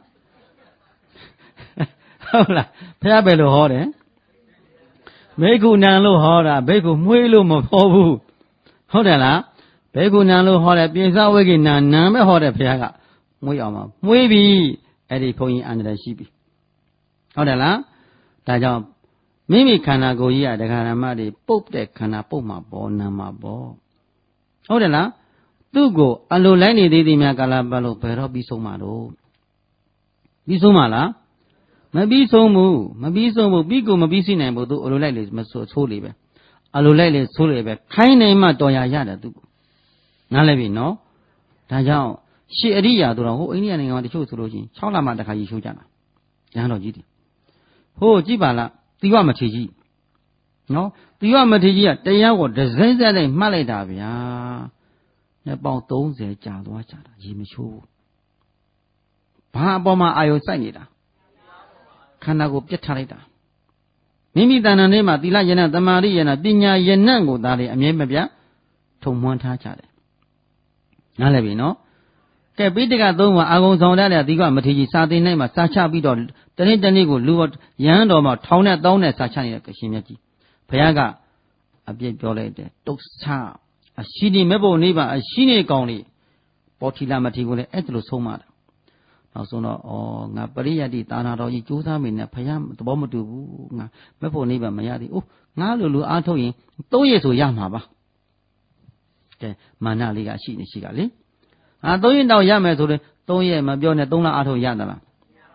ဟုတ်လားဘုရားဘယ်လိုဟောတယ်ဘိက္ခုနံလို့ဟောတာဘိက္ခုမွေးလို့မဟောဘူးဟုတ်တယ်လားဘိက္ခုနံလို့ဟောတယ်ပြင်စဝေကိနံနံပဲဟောတယ်ဘုရားကမွေးအောင်မှာမွေးပြီအဲ့ဒီဘုန်းကြီးအန္တရာယ်ရှိပြီဟုတ်တယ်လားဒါကြောင့်မိမိခန္ဓာကိုယ်ကြီးကဒကာရမတွေပုတ်တဲ့ခန္ဓာပုတ်မှာပေါ်နာမှာပေါ်ဟုတ်တယ်လားသူ့ကိုအလိုလိုက်နေသေးသည်များကာလပတ်လို့ဘယ်တော့ပြီးဆုံးမှာတော့ပြီးဆုံးမှာလားမပြီးဆုံးဘူးပြီးကိုမပြီးစီနိုင်ဘူးသူအလိုလိုက်လေမဆိုးလေပဲအလိုလိုက်လေဆိုးလေပဲခိုင်းနိုင်မှတော်ရရတယ်သူကိုနားလည်ပြီနော်ဒါကြောင့်ရှေအရိယာတို့တော့ဟိုအိန္ဒိယနိုင်ငံမှာတချို့ဆိုလို့ရှိရင်6လမှတစ်ခါရေရှိုးကြတာရဟန်းတော်ကြီးတွေဟိုကြည့်ပါလားသီဝမထေကြီးနော်သီဝမထေကြီးကတရားကိုဒဇိမ့်ဆက်လိုက်မှတ်လိုက်တာဗျာနှစ်ပေါင်း30ကြာသွားကြတာရေမချိုးဘာအပေါ်မှာအာယုစိုက်နေတာခန္ဓာကိုပြတ်ထားလိုက်တာမိမိတဏ္ဍာထဲမှာသီလယနာသမာဓိယနာပညာယနာကိုဒါတွေအမြဲမပြတ်ထုံမွန်းထားကြတယ်နားလည်ပြီနော်ကဲပိဋကသုံးပါအာဂုံဆောင်တဲ့သီဝမထေကြီးစာသင်၌မှာစာချပြီးတော့တနေ့ကိုလူရဟန်းတော်မှာထောင်နဲ့တောင်းနဲ့စာချနေတဲ့ရှင်မြတ်ကြီးဘုရားကအပြည့်ပြောလိုက်တယ်တုတ်ဆအရှိနေမဲ့ဖို့နိဗ္ဗာန်အရှိနေကောင်းလေပေါ်ထီလာမထေကိုလည်းအဲ့ဒါလိုဆုံးမတာနောက်ဆုံးတော့ငါပရိယတ်တိသာနာတော်ကြီးကြိုးစားမိနေဘုရားသဘောမတူဘူးငါမဲ့ဖို့နိဗ္ဗာန်မရသေးဘူးငါလိုအားထုတ်ရင်3ရက်ဆိုရမှာပါကဲမာနလေးကရှိနေရှိကလေ3ရက်တောင်ရမယ်ဆိုရင်3ရက်မပြောနဲ့3လအားထုတ်ရသလား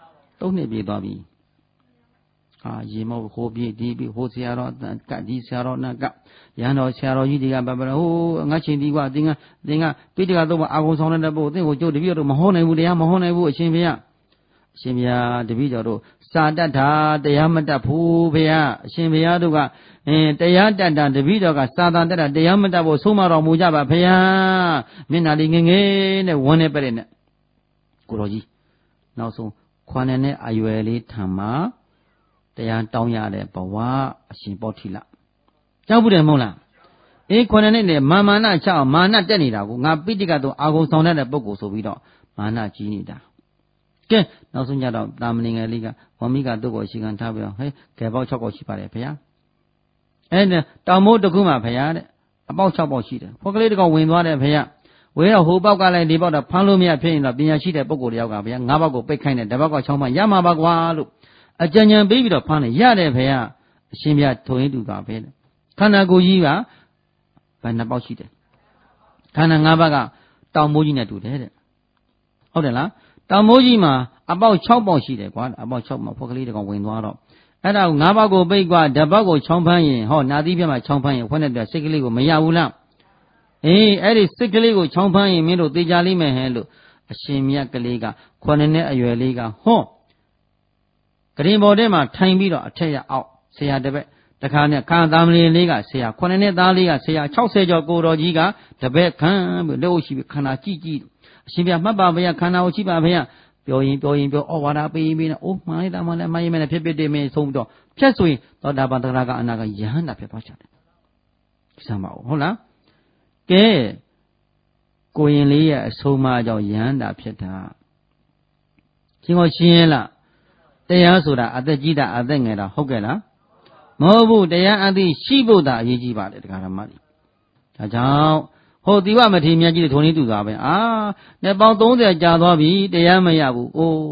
3နှစ်ပြေးသွားပြီရေမောဟိုပြေးဒီပြေးဟိုဆရာတော်ကဒီဆရာတော်နာကရဟန်းတော်ဆရာတော်ကြီးတွေကဘာဟိုငါချင်းဒီကွာသင်ကပိဋကတော့အာဂုံဆောင်တဲ့ပုတ်သင်ကိုကျုပ်တပည့်တော်မဟောနိုင်ဘူးတရားမဟောနိုင်ဘူးအရှင်ဘုရားတပည့်တော်တို့စာတတ်တာတရားမတတ်ဘူးဘုရားအရှင်ဘုရားတို့ကတရားတတ်တာတပည့်တော်ကစာတန်တတ်တာတရားမတတ်ဖို့ဆုံးမတော်မူကြပါဘုရားမျက်နာလေးငငယ်နဲ့ဝန်းနေပဲ့နဲ့ကိုတော်ကြီးနောက်ဆုံးခွန်နဲ့အရွယ်လေးထံမှာတရားတောင်းရတဲ့ဘဝအရှင်ပေါတိလကြောက်ဘူးတယ်မဟုတ်လားခွန်နဲ့မာနချအောင်မာနတက်နေတာကိုငါပိဋကတော့အာဂုံဆောင်တဲ့ပုဂ္ဂိုလ်ဆိုပြီးတော့မာနကြီးနေတာကဲနောက်ဆုံးကြတော့တာမဏေငယ်လေးကဝမိကတုတ်ကိုအရှိခံထားပြီးတော့ကဲပေါက်6ပေါက်ရှိပါတယ်ဘုရားတောင်မိုးတစ်ခုမှာဘုရားတဲ့အပေါက်6ပေါက်ရှိတယ်ဖောက်ကလေးတစ်ကောင်ဝင်သွားတယ်ဘုရားဝဲတော့ဟိုပေါက်ကလည်းဒီပေါက်တော့ဖမ်းလို့မရဖြစ်ရင်တော့ပညာရှိတဲ့ပုဂ္ဂိုလ်တယောက်ကဘုရား9ပေါက်ကိုပိတ်ခိုင်းတယ်တစ်ပေါက်က6ပေါက်ရမှာပါကွာလို့အကြံဉာဏ်ပေးပြီးတော့ဖမ်းတယ်ရတယ်ဘုရားအရှင်ဘုရားထုံရင်တူတာပဲခန္ဓာကိုယ်ကြီးကဘယ်နှပေါက်ရှိတယ်ခန္ဓာ5ပါးကတောင်မိုးကြီးနဲ့တူတယ်တဲ့ဟုတ်တယ်လားတောင်မိုးကြီးမှာအပေါက်6ပေါက်ရှိတယ်ကွာအပေါက်6မှာဖောက်ကလေးတစ်ကောင်ဝင်သွားတော့အဲ့ဒါကို5ပေါက်ကိုပိတ်ကွာဓပေါက်ကိုချောင်းဖမ်းရင်ဟောနာသီးပြမှာချောင်းဖမ်းရင်ခွက်နဲ့ပြစိတ်ကလေးကိုမရဘူးလားအဲ့ဒီစိတ်ကလေးကိုချောင်းဖမ်းရင်မင်းတို့သေချာလိမ့်မယ်ဟဲ့လို့အရှင်မြတ်ကလေးက9နှစ်အရွယ်လေးကဟောကရင်ပေါ်ထဲမှာထိုင်ပြီးတော့အထက်ရအောက်ဆရာတပည့်တခါနဲ့ခါသားမလေးလေးကဆရာ9နှစ်သားလေးကဆရာ60ကျော်ကိုတော်ကြီးကတပည့်ခံပြီးလက်အုပ်ရှိပြီးခန္ဓာကြည့်အရှင်ပြမှတ်ပါဗျာခန္ဓာကိုရှိပါဗျာပြောရင်ဩဝါဒပေးရင်အိုးမှန်လိုက်တာမှလည်းမှန်ရင်လည်းဖြစ်ဖြစ်တည်မင်းဆုံးပြီးတော့ဖြတ်ဆိုရင်သောတာပန်သရကအနာကယဟန္တာဖြစ်သွားကြတယ်စမ်းပါဦးဟုတ်လားကဲကိုရင်လေးရဲ့အဆုံးအမကြောင့်ယဟန္တာဖြစ်တာရှင်ကိုရှင်းရင်လားတရားဆိုတာအသက်ကြီးတာအသက်ငယ်တာဟုတ်ကဲ့လားမဟုတ်ဘူးတရားအသိရှိဖို့သာအရေးကြီးပါတယ်တရားဓမ္မတွေဒါကြောင့်ဟိုသီဝမထေရမြတ်ကြီးထုံနေတူတာပဲနှစ်ပေါင်း30ကြာသွားပြီတရားမရဘူးအိုး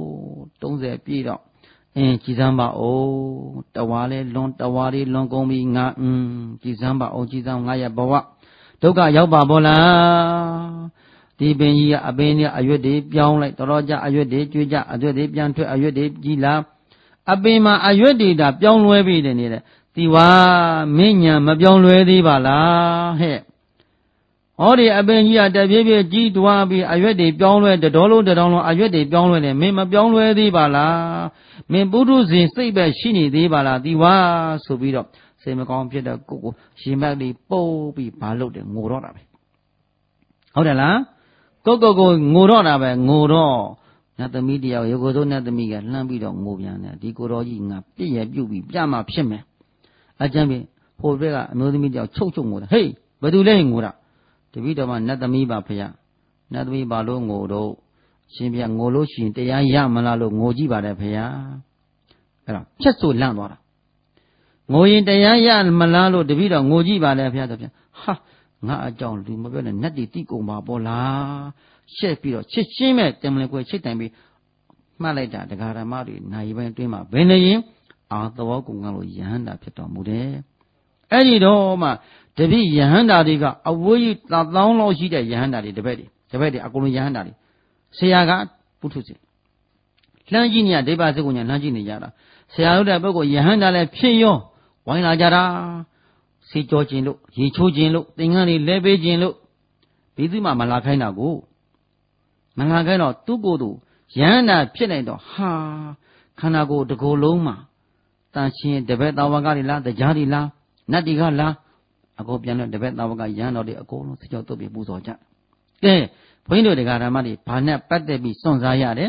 30ပြည့်တော့ကြည်စမ်းပါဦးတဝါလေးလွန်ကုန်ပြီငါကြည်စမ်းပါဦးကြည်စမ်းငါရဲ့ဘဝဒုက္ခရောက်ပါဘောလားဒီပင်ကြီးကအပင်ကြီးအရွက်တွေပြောင်းလိုက်တော်ကြအရွက်တွေကျွေးကြအရွက်တွေပြန်ထွက်အရွက်တွေကြီးလာအပင်မှာအရွက်တွေဒါပြောင်းလဲပြီးတယ်နေတဲ့ဒီဝါမင်းညာမပြောင်းလဲသေးပါလားဟဲ့ဟောဒီအပင်ကြီးကတပြေးပြေးကြီးတွားပြီးအရွက်တွေပြောင်းလဲတတော်လုံးအရွက်တွေပြောင်းလဲတယ်မင်းမပြောင်းလဲသေးပါလားမင်းပုထုဇဉ်စိတ်ပဲရှိနေသေးပါလားဒီဝါဆိုပြီးတော့စိတ်မကောင်းဖြစ်တဲ့ကိုရှင်မက်လေးပုတ်ပြီးဘာလုပ်တယ်ငိုတော့တာပဲဟုတ်တယ်လားကိုငိုတော့တာပဲငိုတော့နတ်သမီးတယောက်ရေကိုစိုးနတ်သမီးကလှမ်းပြီးတော့ငိုပြန်တယ်ဒီကိုတော်ကြီးငါပြည့်ရပြုတ်ပြီးပြမှဖြစ်မယ်အကျမ်းပြီဟဖိုးကအမျိုးသမီးတယောက်ချုပ်ငိုတာဟေးဘယ်သူလဲငိုတာတပည့်တော်ကနတ်သမီးပါဖေရနတ်သမီးပါလို့ငိုတော့ရှင်ပြငိုလို့ရှိရင်တရားရမလားလို့ငိုကြည့်ပါတယ်ဖေရအဲ့တော့ဖြတ်ဆိုလန့်သွားတာငိုရင်တရားရမလားလို့တပည့်တော်ငိုကြည့်ပါလေဖေရဆိုပြန်ဟာငါအကြောင်းလူမပြောနဲ့နတ်တီတိကုန်ပါပေါ်လားရှက်ပြီးတော့ချစ်ချင်းမဲ့တမလင်ကွယ်ချစ်တိုင်ပြီးမှတ်လိုက်တာတရားဓမ္မတွေနိုင်ပိုင်းအတွင်းမှာဘယ်နေရင်အာသဘောကုံကလို့ယဟန္တာဖြစ်တော်မူတယ်အဲ့ဒီတော့မှတပည့်ယဟန္တာတွေကအဝေးကြီးတောင်းလောက်ရှိတဲ့ယဟန္တာတွေတပည့်တွေအကုန်လုံးယဟန္တာတွေဆရာကပုထုဇဉ်လှမ်းကြည့်နေရဒိဗ္ဗစကုညာလှမ်းကြည့်နေကြတာဆရာတို့တဲ့ပုဂ္ဂိုလ်ယဟန္တာလည်းဖြစ်ရောဝိုင်းလာကြတာစေကြောခြင်းလို့ရေချိုးခြင်းလို့သင်္ကန်းတွေလဲပေးခြင်းလို့ဘယ်သူမှမလာခိုင်းတာကိုမလာခိုင်းတော့သူ့ကိုယ်သူယဟန္တာဖြစ်နေတော့ဟာခန္ဓာကိုယ်တစ်ကိုယ်လုံးမှာတန်ရှင်တပည့်တာဝကတွေလားတရားတွေလားနတ်တွေကလားအကုန်ပြန်လို့တပည့်တာဝကယဟန်တော်တွေအကုန်လုံးစကြောတုတ်ပြီးပူဇော်ကြကဲဘုန်းကြီးတို့တရားဓမ္မတွေဘာနဲ့ပတ်သက်ပြီးစွန့်စားရတယ်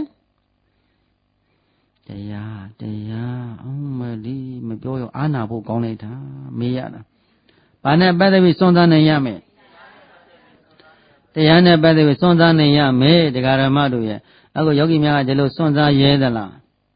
တရားအောင်မလီမပြောရအာနာဖို့ကောင်းလိုက်တာမေးရတာဘာနဲ့ပတ်သက်ပြီးစွန့်စားနိုင်ရမယ်တရားနဲ့ပတ်သက်ပြီးစွန့်စားနိုင်ရမယ်တရားဓမ္မတို့ရဲ့အခုယောဂီများကဒီလိုစွန့်စားရဲသလား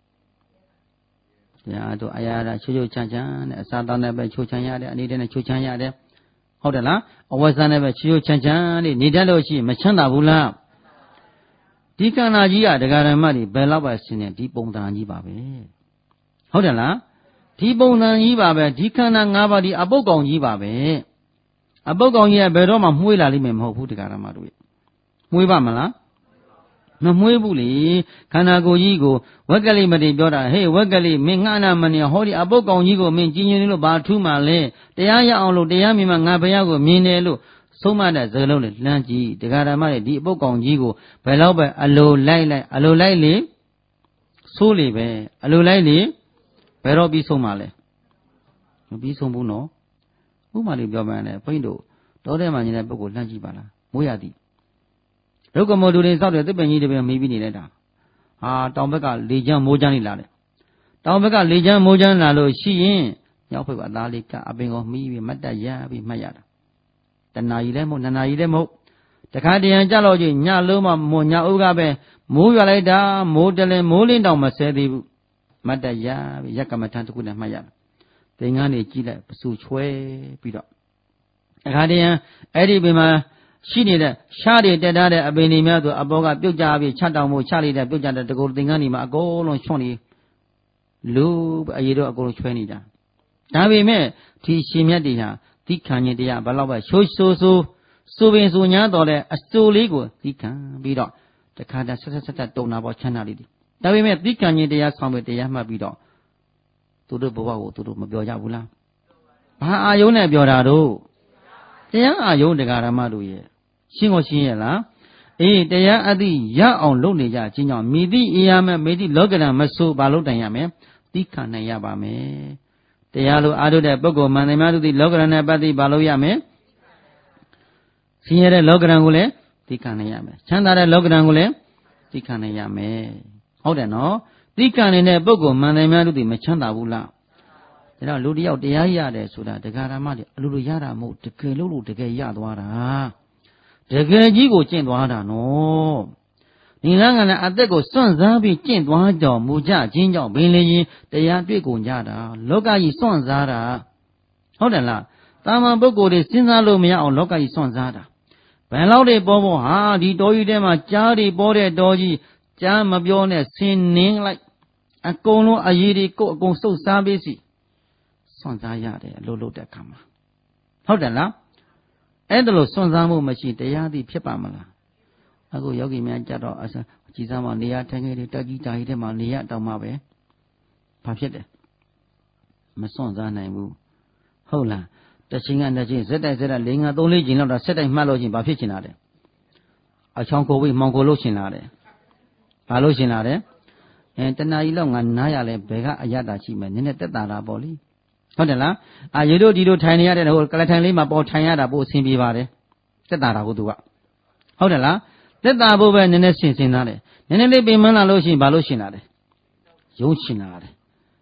တရားတို့အရာရာချိုးချိုးချမ်းချမ်းနဲ့အစာတောင်းနဲ့ပဲချိုးချမ်းရတယ်အနေနဲ့ချိုးချမ်းရတယ်ဟုတ်တယ်လားအဝတ်စားနဲ့ပဲချိုးချိုးချမ်းချမ်းနဲ့နေတတ်လို့ရှိရင်မချမ်းသာဘူးလားဒီခန္ဓာကြီးကတရားဓမ္မတွေဘယ်တော့ပဲရှင်းနေဒီပုံသဏ္ဍာန်ကြီးပါပဲဟုတ်တယ်လားဒီပုံသဏ္ဍာန်ကြီးပါပဲဒီခန္ဓာ၅ပါးဒီအပုတ်ကောင်ကြီးပါပဲအပုတ်ကောင်ကြီးကဘယ်တော့မှမှုေးလာလိမ့်မယ်မဟုတ်ဘူးတရားဓမ္မတို့မှုေးပါမလားမမွေးဘူးလေခန္ဓာကိုယ်ကြီးကိုဝက်ကလေးမတင်ပြောတာဟေးဝက်ကလေးမင်းငှားနာမနေဟောဒီအပုတ်ကောင်ကြီးကိုမင်းကြီးညင်းလို့ဘာထူးမှလဲတရားရအောင်လို့တရားမြင်မှငါဘုရားကိုမြင်တယ်လို့ဆုံးမတဲ့စကားလုံးနဲ့လှမ်းကြည့်တရားဓမ္မရဲ့ဒီအပုတ်ကောင်ကြီးကိုဘယ်တော့ပဲအလိုလိုက်လေဆိုးလေပဲအလိုလိုက်လေဘယ်တော့ပြီးဆုံးမှလဲမပြီးဆုံးဘူးနော်ဥပမာလေးပြောမှန်းတယ်ဘုန်းကြီးတို့တောထဲမှာနေတဲ့ပုဂ္ဂိုလ်လှမ်းကြည့်ပါလားမိုးရသည်ရုပ်ကမောတူတွေစောက်တယ်သစ်ပင်ကြီးတွေပဲမေးပြီးနေလိုက်တာဟာတောင်ဘက်ကလေချမ်းမိုးချမ်းလေးလာတယ်တောင်ဘက်ကလေချမ်းမိုးချမ်းလာလို့ရှိရင်ရောက်ဖက်ကအသားလေးကအပင်ကိုမှီးပြီးမတ်တက်ရပြီးမှတ်ရတာတဏှာကြီးလည်းမဟုတ်နှစ်နာရီလည်းမဟုတ်တခါတရံကြလို့ချင်းညလုံးမှညအိုးကပဲမိုးရွာလိုက်တာမိုးတလင်မိုးလင်းတောင်မဆဲသေးဘူးမတ်တက်ရပြီးရက်ကမထန်တစ်ခုနဲ့မှတ်ရတာသင်္ကန်းတွေကြီးလိုက်ပစုချွဲပြီးတော့တခါတရံအဲ့ဒီပင်မှာရှိနေတဲ့ရှားတွေတက်ထားတဲ့အပင်တွေများဆိုအပေါ်ကပြုတ်ကြပြီးချတောင်မို့ချလိုက်တဲ့ပြုတ်ကြတဲ့တကူသင်္ကန်းတွေမှာအကုန်လုံးချွန့်နေလူအရေတော့အကုန်လုံးချွဲနေတာဒါပေမဲ့ဒီရှင်မြတ်တွေဟာသီခံခြင်းတရားဘယ်တော့ပဲရှိုးဆိုပင်ဆိုညာတော်တဲ့အစိုးလေးကိုသီခံပြီးတော့တခါတည်းဆက်တုံနာပေါ်ချမ်းသာလေးဒါပေမဲ့သီခံခြင်းတရားဆောင်ပြီးတရားမှတ်ပြီးတော့သူတို့ဘဝကိုသူတို့မပြောကြဘူးလားဘာအာယုံနဲ့ပြောတာတို့တရားအာယုံတရားဓမ္မတို့ရဲ့ရှင်းကိုရှင်းရလားအေးတရားအသိရအောင်လုပ်နေကြခြင်းကြောင့်မိတိအေးရမယ်မိတိလောကဓာတ်မဆိုးဘာလို့တိုင်ရမယ်သီခံနိုင်ရပါမယ်တရားလိုအားထုတ်တဲ့ပုဂ္ဂိုလ်မှန်တယ်များသူသည်လောကဓာတ်နဲ့ပတ်သိဘာလို့ရမယ်ဆင်းရဲတဲ့လောကဓာတ်ကိုလည်းသီခံနိုင်ရမယ်ချမ်းသာတဲ့လောကဓာတ်ကိုလည်းသီခံနိုင်ရမယ်ဟုတ်တယ်နော်သီခံနေတဲ့ပုဂ္ဂိုလ်မှန်တယ်များသူသည်မချမ်းသာဘူးလားဒါတော့လူတယောက်တရားရတယ်ဆိုတာတရားဓမ္မတွေအလိုလိုရတာမဟုတ်တကယ်လို့တကယ်ရသွားတာတကယ်ကြီးကိုကျင့်သွားတာနော်ဒီလကလည်းအသက်ကိုစွန့်စားပြီးကျင့်သွားကြောင်မူကြခြင်းကြောင့်ဘင်းလေရင်တရားတွေ့ကုန်ကြတာလောကကြီးစွန့်စားတာဟုတ်တယ်လားတာမန်ပုဂ္ဂိုလ်တွေစဉ်းစားလို့မရအောင်လောကကြီးစွန့်စားတာဘယ်လောက်တွေပေါ်ပေါ်ဟာဒီတောကြီးထဲမှာကြားတွေပေါ်တဲ့တောကြီးကြားမပြောနဲ့ဆင်းနှင်းလိုက်အကုန်လုံးအရေးတွေကိုအကုန်စုပ်စားပေးစီစွန့်စားရတယ်အလို့လို့တဲ့အခါမှာဟုတ်တယ်လားအဲ့ဒါလို့စွန့်စားမှုမရှိတရားသည်ဖြစ်ပါမလားအခုယောဂီများကြတော့ကြည်စားမှနေရထိုင်နေတယ်တက်ကြီးတာကြီးထဲမှာနေရတောင်မှပဲဘာဖြစ်တယ်မစွန့်စားနိုင်ဘူးဟုတ်လားတစ်ချိန်ကတစ်ချိန်ဇက်တိုက်4-5-3-4ချိန်လောက်တော့ဆက်တိုက်မှတ်လို့ချင်းဘာဖြစ်ချင်တာလဲအချောင်းကိုပြီးမောင်ကိုလို့ရှင်လာတယ်ဘာလို့ရှင်လာတယ်တဏှာကြီးလောက်ငါနားရလဲဘယ်ကအရတာရှိမယ်နည်းနည်းတက်တာတာပေါ့လေဟုတ်တယ်လားရေတို့ဒီတို့ထိုင်နေရတဲ့ဟိုကလထိုင်လေးမှာပေါ်ထိုင်ရတာပို့အဆင်ပြေပါတယ်တက်တာတာကိုသူကဟုတ်တယ်လားတက်တာဖို့ပဲနည်းနည်းဆင်သားတယ်နည်းနည်းလေးပင်မလာလို့ရှိရင်ဘာလို့ရှင်လာတယ်ယုံရှင်လာတယ်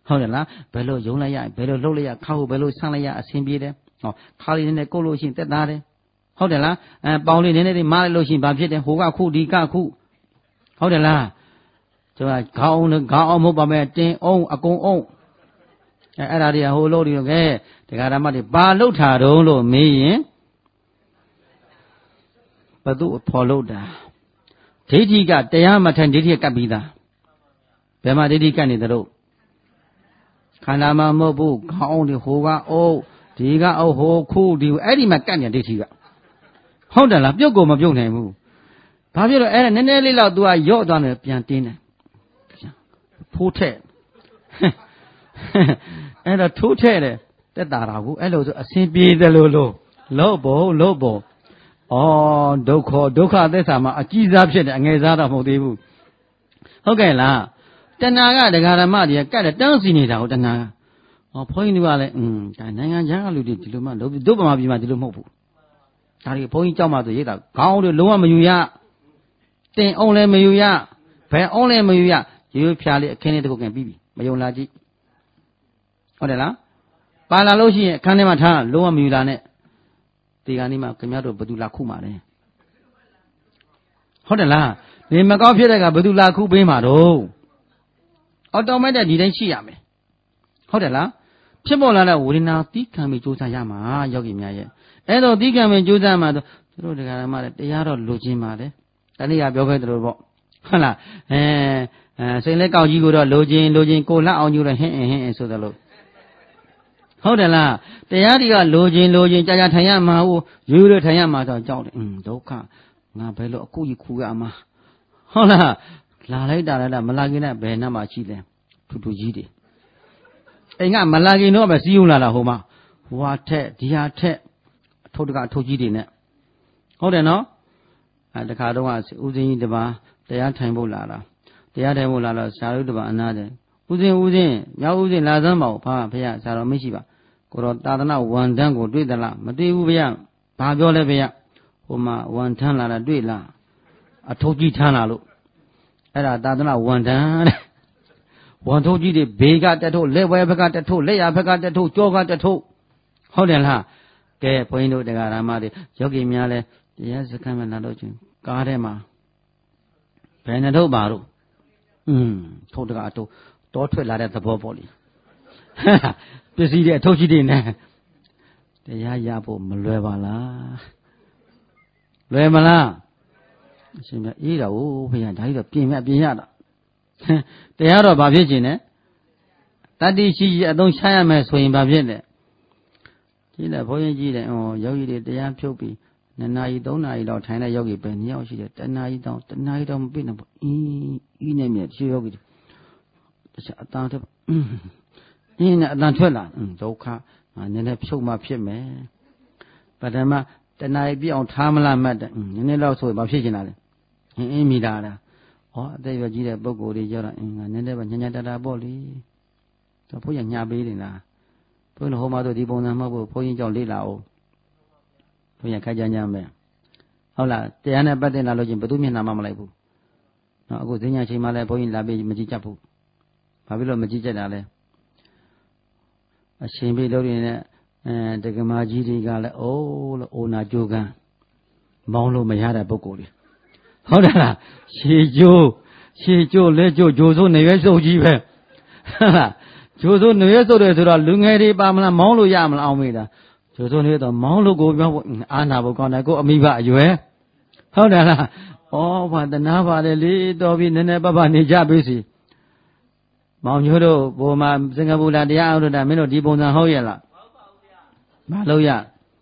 ဟုတ်တယ်လားဘယ်လိုယုံလိုက်ရဘယ်လိုလှုပ်လိုက်ရခါဟုတ်ဘယ်လိုဆန့်လိုက်ရအဆင်ပြေတယ်ဟောခါလေးနဲ့ကုတ်လို့ရှိရင်တက်သားတယ်ဟုတ်တယ်လားပေါင်လေးနည်းနည်းလေးမလိုက်လို့ရှိရင်ဘာဖြစ်တယ်ဟိုကခုဒီကခုဟုတ်တယ်လားကျွန်တော်ခေါင်းအောင်မဟုတ်ပါမဲ့တင်းအောင်အကုန်အောင်အဲ့ဒါတွေကဟိုလို့ဒီလိုကဲတရားဓမ္မတွေဘာလှုပ်တာတုံးလို့မေးရင်ဘသူဖော်လို့တာဒိဋ္ဌိကတရားမထိုင်ဒိဋ္ဌိကပ်ပြီးသားဘယ်မှာဒိဋ္ဌိကပ်နေသလို့ခန္ဓာမှာမဟုတ်ဘူးခေါင်းဒီဟိုကအုပ်ဒီကအုပ်ဟိုခုဒီအဲ့ဒီမှာကပ်နေဒိဋ္ဌိကဟုတ်တယ်လားပြုတ်ကိုမပြုတ်နိုင်ဘူးဘာဖြစ်လို့အဲ့ဒါနည်းနည်းလေးတော့ तू ကရော့သွားတယ်ပြန်တင်းတယ်ဖိုးထက်အဲ့တော့ထိုးထက်တယ်တက်တာတာကိုအဲ့လိုဆိုအစဉ်ပြေတယ်လို့လို့ဖို့ဩဒုက္ခသစ္စာမှာအကြီးစားဖြစ်တယ်အငယ်စားတော့မဟုတ်သေးဘူးဟုတ်ကဲ့လားတဏှာကဒကာဓမ္မတွေကကတ်တယ်တန်းစီနေတာကိုတဏှာကဘုန်းကြီးတွေကလည်းဒါနိုင်ငံခြားကလူတွေဒီလိုမှလုပ်ဒုဗမာပြည်မှာဒီလိုမဟုတ်ဘူးဒါတွေဘုန်းကြီးကြောက်မှဆိုရိတ်တာခေါင်းတွေလုံးဝမယူရတင်အောင်လည်းမယူရဘယ်အောင်လည်းမယူရရိုးဖြားလေးအခင်းလေးတစ်ခုကပြီးပြီမယုံလာကြည့်ဟုတ်တယ်လားပါလာလို့ရှိရင်အခန်းထဲမှာထားလုံးဝမယူလာနဲ့ဒီကနေ့မှခင်ဗျားတို့ဘယ်သူလာခုမှာလဲဟုတ်တယ်လားဒီမကောင်းဖြစ်တဲ့ကဘယ်သူလာခုပေးမှာတော့အော်တိုမက်တက်ဒီတိုင်းရှိရမယ်ဟုတ်တယ်လားဖြစ်ပေါ်လာတဲ့ဝေဒနာသီးခံပြီးကြိုးစားရမှာယောဂီများရဲ့အဲ့တော့သီးခံပြီးကြိုးစားမှာသူတို့တရားဓမ္မတွေတရားတော့လိုချင်ပါလေတနေ့ကပြောခဲ့တယ်လို့ပေါ့ဟုတ်လားစိတ်လက်ကောက်ကြီးကိုတော့လိုချင်ကိုလှအောင်ကြီးတော့ဟင်းဆိုတယ်လို့ဟုတ်တယ်လားတရားတွေကလိုချင်ကြာထိုင်ရမှာဟိုရိုးထိုင်ရမှာဆိုကြောက်တယ်ဒုက္ခငါဘယ်လိုအခုကြီးခူရမှာဟုတ်လားလာလိုက်တာမလာခင်နဲ့ဘယ်နှမှာရှိလဲထူကြီးတယ်အိမ်ကမလာခင်တော့ပဲစီးုံလာတာဟိုမှာဟွာထက်ဒီဟာထက်အထုပ်ကြီးတွေနဲ့ဟုတ်တယ်နော်တခါတော့ဦးစင်းကြီးတပါတရားထိုင်ဖို့လာတာတရားထိုင်ဖို့လာတော့ဆရာတို့တပါအနာတယ်ဦးစင်းမြောက်ဦးစင်းလာစမ်းပါဦးဖာဖေရဆရာတော်မရှိပါကိုတော့သာသနာဝန်ထမ်းကိုတွေ့သလားမတွေ့ဘူးဗျာဘာပြောလဲဗျာဟိုမှာဝန်ထမ်းလာတာတွေ့လားအထုပ်ကြီးထမ်းလာလို့အဲ့ဒါသာသနာဝန်ထမ်းတဲ့ဝန်ထုပ်ကြီးတွေဘေးကတက်ထုတ်လက်ဝဲဘက်ကတက်ထုတ်လက်ရဘက်ကတက်ထုတ်ကြောကတက်ထုတ်ဟုတ်တယ်လားကဲဘုန်းကြီးတို့တရားဓမ္မတွေယောဂီများလဲတရားစခန်းမှာလာလို့ချင်းကားထဲမှာဘယ်နှထုတ်ပါတော့ထုတ်တကအထုတ်တောထွက်လာတဲ့သဘောပေါ့လေပစ္စည်းတွေအထုတ်ကြီးတွေနဲ့တရားရဖို့မလွယ်ပါလားလွယ်မလားအရှင်မြတ်အေးတာကိုဘုရားဒါကြီးတော့ပြင်ရတာတရားတော့ဘာဖြစ်ခြင်းနဲ့တတ္တိရှိအသုံးချရမယ်ဆိုရင်ဘာဖြစ်လဲကြည့်တယ်ဘုန်းကြီးကြည့်တယ်ယောဂီတွေတရားဖြုတ်ပြီး2 နာရီ 3 နာရီလောက်ထိုင်တဲ့ယောဂီပဲ2 ယောက်ရှိတယ်1 နာရီတောင်မပြည့်နဲ့ပေါ့အင်းနဲ့မြတ်ရှိယောဂီတခြားအတန်ထွက်နဲ့အတန်ထွက်လာဒုက္ခနည်းနည်းဖြုတ်မှဖြစ်မယ်ပထမ1 နာရီပြည့်အောင်ထားမလားမှတ်တယ်နည်းနည်းတော့ဆိုဘာဖြစ်ချင်တာလဲမိတာလားအသက်ရွယ်ကြီးတဲ့ပုဂ္ဂိုလ်တွေကြတော့ငါနည်းနည်းပဲညတတာပေါ့လေတော့ဘုရားညာပေးနေလားဘုန်းကြီးဟိုမှာတော့ဒီပုံစံမဟုတ်ဘူးဘုန်းကြီးကြောင့်လေ့လာအောင်ဘုရားခိုက်ကြမ်းမယ်ဟုတ်လားတရားနဲ့ပတ်သက်လာလို့ချင်းဘယ်သူမျက်နှာမှမလိုက်ဘူးနော်အခုဈဉ္ညာချိန်မှလည်းဘုန်းကြီးလာပြီးမကြည့်ကြဘူးဘာဖြစ်လို့မကြည့်ကြတာလဲအရှင်ပြေလို့နေနဲ့တက္ကမကြီးတွေကလည်းလို့အိုနာကြိုးကန်းမောင်းလို့မရတဲ့ပုဂ္ဂိုလ်တွေဟုတ်တယ်လားရှေကျိုးလက်ကျိုးဂျိုးစိုးနေရွယ်စုပ်ကြီးပဲဟုတ်လားဂျိုးစိုးနေရွယ်စုပ်တယ်ဆိုတော့လူငယ်တွေပါမလားမောင်းလို့ရမလားအောင်မေးတာဂျိုးစိုးနေတော့မောင်းလို့ကိုပြောဖို့အာနာဖို့ကောင်းတယ်ကိုအမိဘအရွယ်ဟုတ်တယ်လားဘာတနာပါလေလေတော်ပြီနည်းနည်းပပနေကြပြီစီမောင်ညို့တို့ဘုံမှာစင်ကာပူလာတရားအောင်လို့တာမင်းတို့ဒီပုံစံဟုတ်ရဲ့လားမလုပ်ရ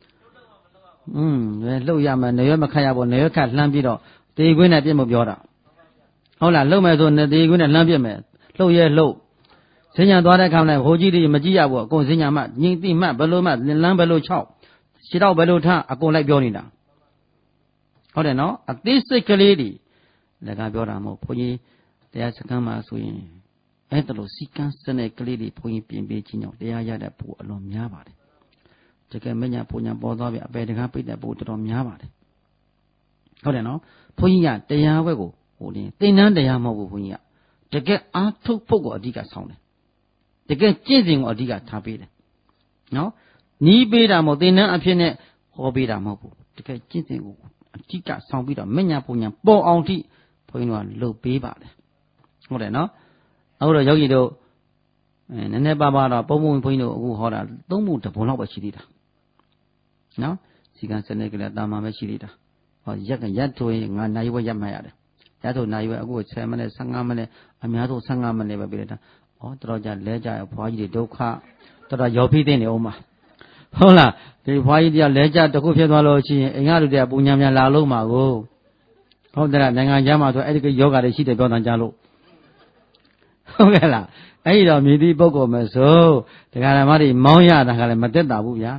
လှုပ်ရမယ်နေရွယ်မခတ်ရဘူးနေရွယ်ခတ်လှမ်းပြီးတော့တေခွင်းနဲ့ပြစ်မပြောတာဟုတ်လားလှုပ်မယ်ဆိုနေတေခွင်းနဲ့လှမ်းပြစ်မယ်လှုပ်ရဲလှုပ်ဈဉ္ညာသွားတဲ့ခါနဲ့ဟိုကြီးတွေမကြည့်ရဘူးအကုန်ဈဉ္ညာမှညင်တိမှဘယ်လိုမှလမ်းဘယ်လို6ခြေတော့ဘယ်လိုထအကုန်လိုက်ပြောနေတာဟုတ်တယ်နော်အသေးစိတ်ကလေးတွေလည်းကပြောတာမဟုတ်ဘုန်းကြီးတရားစခန်းမှာဆိုရင်အဲ့ဒါလိုစီကန်းစတဲ့ကလေးတွေဘုန်းကြီးပြင်ပေးခြင်းကြောင့်တရားရတဲ့ဘုအလွန်များပါတယ်တကယ်မညာဘုညာပေါ်သွားပြီအပေတကားပိတ်တဲ့ဘုတော်တော်များပါတယ်ဟုတ်တယ်နော်ဘုန်းကြီးကတရားဝဲကိုသင်္นานတရားမဟုတ်ဘူးဘုန်းကြီးကတကယ်အားထုတ်ဖို့ကိုအဓိကဆောင်းတယ်တကယ်ကျင့်စဉ်ကိုအဓိကထားပေးတယ်နော်နီးပေးတာမဟုတ်သင်္นานအဖြစ်နဲ့ဟောပေးတာမဟုတ်ဘူးတကယ်ကျင့်စဉ်ကိုအဓိကဆောင်ပြီးတော့မညာပုံညာပေါ်အောင်ထိဘုန်းကြီးတို့ကလုပ်ပေးပါတယ်ဟုတ်တယ်နော်အခုတော့ယောဂီတို့နည်းနည်းပါးပါးတော့ပုံဘုန်းကြီးတို့အခုဟောတာသုံးပုံတစ်ပုံလောက်ပဲရှိသေးတာနော်စီကံစနစ်ကလေးတာမန်ပဲရှိသေးတာဟောရက်ထိုးရင်ငါနိုင်ဝဲရက်မှတ်ရတယ်ရက်ထိုးနိုင်ဝဲအခု10မိနစ်15မိနစ်အများဆုံး15မိနစ်ပဲပြလိုက်တာဩတော်ကြလဲကြရဘွားကြီးတွေဒုက္ခတော်ရောဖိသိနေအောင်ပါဟုတ်လားဒီဘွားကြီးတရားလဲကြတခုဖြစ်သွားလို့ရှိရင်အိမ်ကလူတွေကပူညာများလာလို့မှာကိုဟုတ်တယ်လားနိုင်ငံခြားမှာဆိုအဲ့ဒီယောဂတွေရှိတယ်ပြောတန်ကြလို့ဟုတ်ကဲ့လားအဲ့ဒီတော့မြည်သည့်ပုဂ္ဂိုလ်မဆိုဒကာဓမ္မတွေမောင်းရတာကလည်းမတက်တာဘူးဗျာ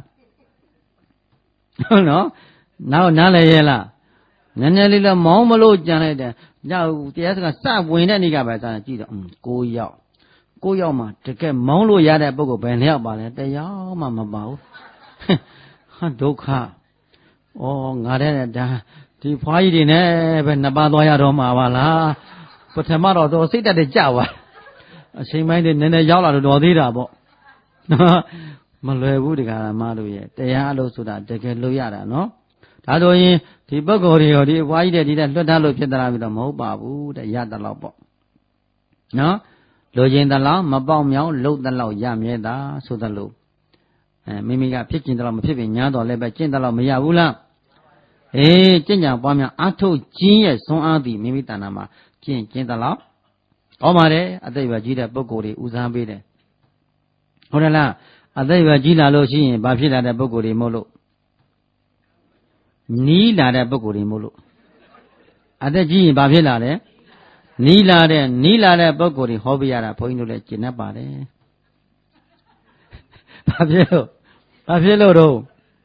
ဟုတ်နော်နောက်နားလဲရဲ့လားနည်းနည်းလေးတော့မောင်းမလို့ကြံလိုက်တယ်ကြောက်တရားစကားစဝင်တဲ့နေ့ကပဲစားကြည့်တော့9ယောက်မှတကယ်မောင်းလို့ရတဲ့ပုဂ္ဂိုလ်ဘယ်နှယောက်ပါလဲတယောက်မှမပါဘူးဟာဒုက္ခဩငါတဲ့ဒါဒီဖွားကြီးတွေနဲ့ပဲနှစ်ပါးသွားရတော့မှာပါလားပထမတော့စိတ်တက်ကြွားအချိန်ပိုင်းတွေနည်းနည်းရောက်လာတော့တော်သေးတာပေါ့နော်မလွယ်ဘူးတရားဓမ္မတို့ရဲ့တရားလို့ဆိုတာတကယ်လို့ရတာနော်ဒါဆိုရင်ဒီပုဂ္ဂိုလ်တွေရောဒီဘွားကြီးတွေဒီတဲ့လွတ်တတ်လို့ဖြစ်သလားပြီးတော့မဟုတ်ပါဘူးတဲ့ရတလောက်ပေါ့နော်လိုချင်သလောက်မပေါက်မြောင်လှုပ်သလောက်ရမြဲတာဆိုသလိုမိမိကဖြစ်ကျင်သလောက်မဖြစ်ပြင်ညာတော့လည်းပဲကျင့်သလောက်မရဘူးလားအေးကျင့်ကြံပွားများအထုတ်ခြင်းရဲ့ဆွမ်းအားသည်မိမိတဏ္ဍာမှာကျင့်သလောက်ဟောပါတယ်အသိဉာဏ်ကြီးတဲ့ပုဂ္ဂိုလ်တွေဦးစားပေးတယ်ဟုတ်တယ်လားအသိဉာဏ်ကြီးလာလို့ရှိရင်ဘာဖြစ်လာတဲ့ပုဂ္ဂိုလ်တွေမို့လို့နီးလာတဲ့ပုဂ္ဂိုလ်တွေမို့လို့အသက်ကြီးရင်ဘာဖြစ်လာလဲနီးလာတဲ့ပုဂ္ဂိုလ်တွေဟောပြရတာဘုန်းကြီးတို့လည်းကျင့်တတ်ပါတယ်ဘာဖြစ်လို့တော့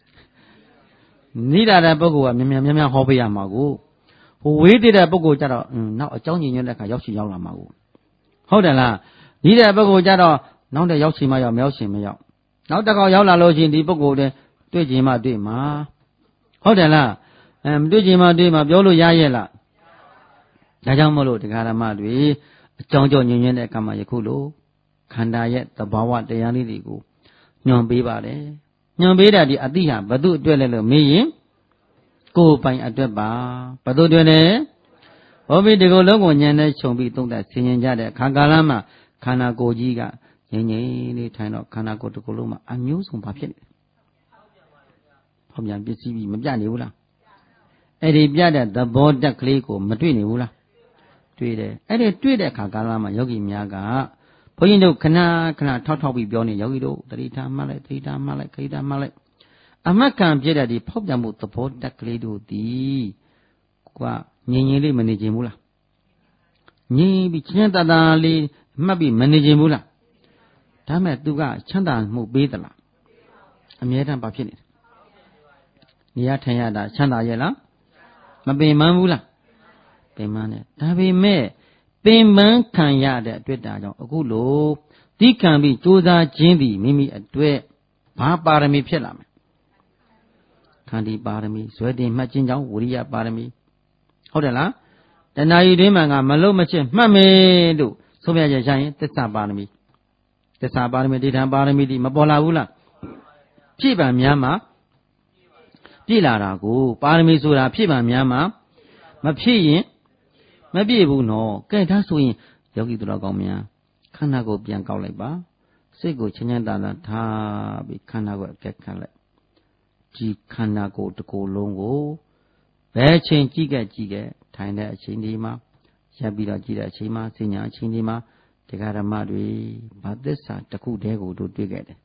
နီးလာတဲ့ပုဂ္ဂိုလ်ကများဟောပြရမှာကိုဟိုဝေးတဲ့ပုဂ္ဂိုလ်ကြတော့နောက်အကြောင်းညင်ညွတ်တဲ့အခါရောက်ချင်ရောက်လာမှာကိုဟုတ်တယ်လားနီးတဲ့ပုဂ္ဂိုလ်ကြတော့နောက်တဲ့ရောက်ချင်မရောက်မရောက်ချင်မရောက်နောက်တစ်ခေါက်ရောက်လာလို့ရှိရင်ဒီပုဂ္ဂိုလ်တွေတွေ့ချင်မှတွေ့မှာဟုတ်တယ်လားမတွေ့ချင်မှတွေ့မှာပြောလို့ရရဲ့လားဒါကြောင့်မလို့တရားဓမ္မတွေအကြောင်းကြောင့်ညင်ညွတ်တဲ့အခါမှာယခုလိုခန္ဓာရဲ့သဘာဝတရားလေးတွေကိုညွှန်ပေးပါတယ်ညွှန်ပေးတာဒီအတိဟာဘသူအတွက်လဲလို့မေးရင်ကိုယ်ပိုင်အတွက်ပါဘသူအတွက်လဲဟောပြီးဒီကိုလုံးကိုညံနဲ့ခြုံပြီးသုံးသပ်ဆင်ញင်ကြတဲ့ခါကာလမှာခန္ဓာကိုယ်ကြီးကငြိမ်ငြိမ်လေးထိုင်တော့ခန္ဓာကိုယ်တစ်ခုလုံးမှာအမျိုးစုံဘာဖြစ်နေဟောပြန်ပစ္စည်းပြီးမပြနေဘူးလားအဲ့ဒီပြတဲ့သဘောတက်ကလေးကိုမတွေ့နေဘူးလားတွေ့တယ်အဲ့ဒီတွေ့တဲ့အခါကာလမှာယောဂီများကဘုန်းကြီးတို့ခဏထောက်ပြီးပြောနေယောဂီတို့တတိထားမှလိုက်ခိတာမှလိုက်အမှတ်ခံပြတဲ့ဒီဖောက်ပြန်မှုသဘောတက်ကလေးတို့သည်ကငြိမ်လေးမနေခြင်းဘူးလားငြိမ်ပြီးချမ်းသာလေးမှတ်ပြီးမနေခြင်းဘူးလားဒါမဲ့သူကချမ်းသာမှုပေးသလားအမြဲတမ်းဘာဖြစ်နေလဲနေရထိုင်ရတာချမ်းသာရဲ့လားမပင်ပန်းဘူးလားပင်ပန်းတယ်ဒါပေမဲ့ပင်ပန်းခံရတဲ့အတွက်ဒါကြောင့်အခုလိုတိခံပြီးကြိုးစားခြင်းသည်မိမိအတွက်ဘာပါရမီဖြစ်လာမလဲခန္တီပါရမီဇွဲတင်မှတ်ခြင်းကြောင့်ဝိရိယပါရမီဟုတ်တယ်လားတဏှာယူတွင်မှငါမလုံးမချစ်မှတ်မယ်လို့ဆိုပြချက်ရင်သစ္စာပါရမီဒိဋ္ဌံပါရမီဒီမပေါ်လာဘူးလားဖြည့်ပံများမှာပြည့်လာတာကိုပါရမီဆိုတာဖြည့်ပံများမှာမဖြည့်ရင်မပြည့်ဘူးနော်ကဲဒါဆိုရင်ယောဂီတို့ကောင်းများခန္ဓာကိုယ်ပြန်ကောက်လိုက်ပါစိတ်ကိုချမ်းချမ်းသာသာထားပြီးခန္ဓာကိုယ်အကဲခတ်လိုက်ဒီခန္ဓာကိုယ်တစ်ကိုယ်လုံးကိုဘယ်ချိန်ကြည့်ခဲ့ထိုင်တဲ့အချိန်ဒီမှာရပ်ပြီးတော့ကြည့်တဲ့အချိန်မှာစဉ္ညာအချိန်ဒီမှာတရားဓမ္မတွေဘာသစ္စာတစ်ခုတည်းကိုတို့တွေ့ခဲ့တယ်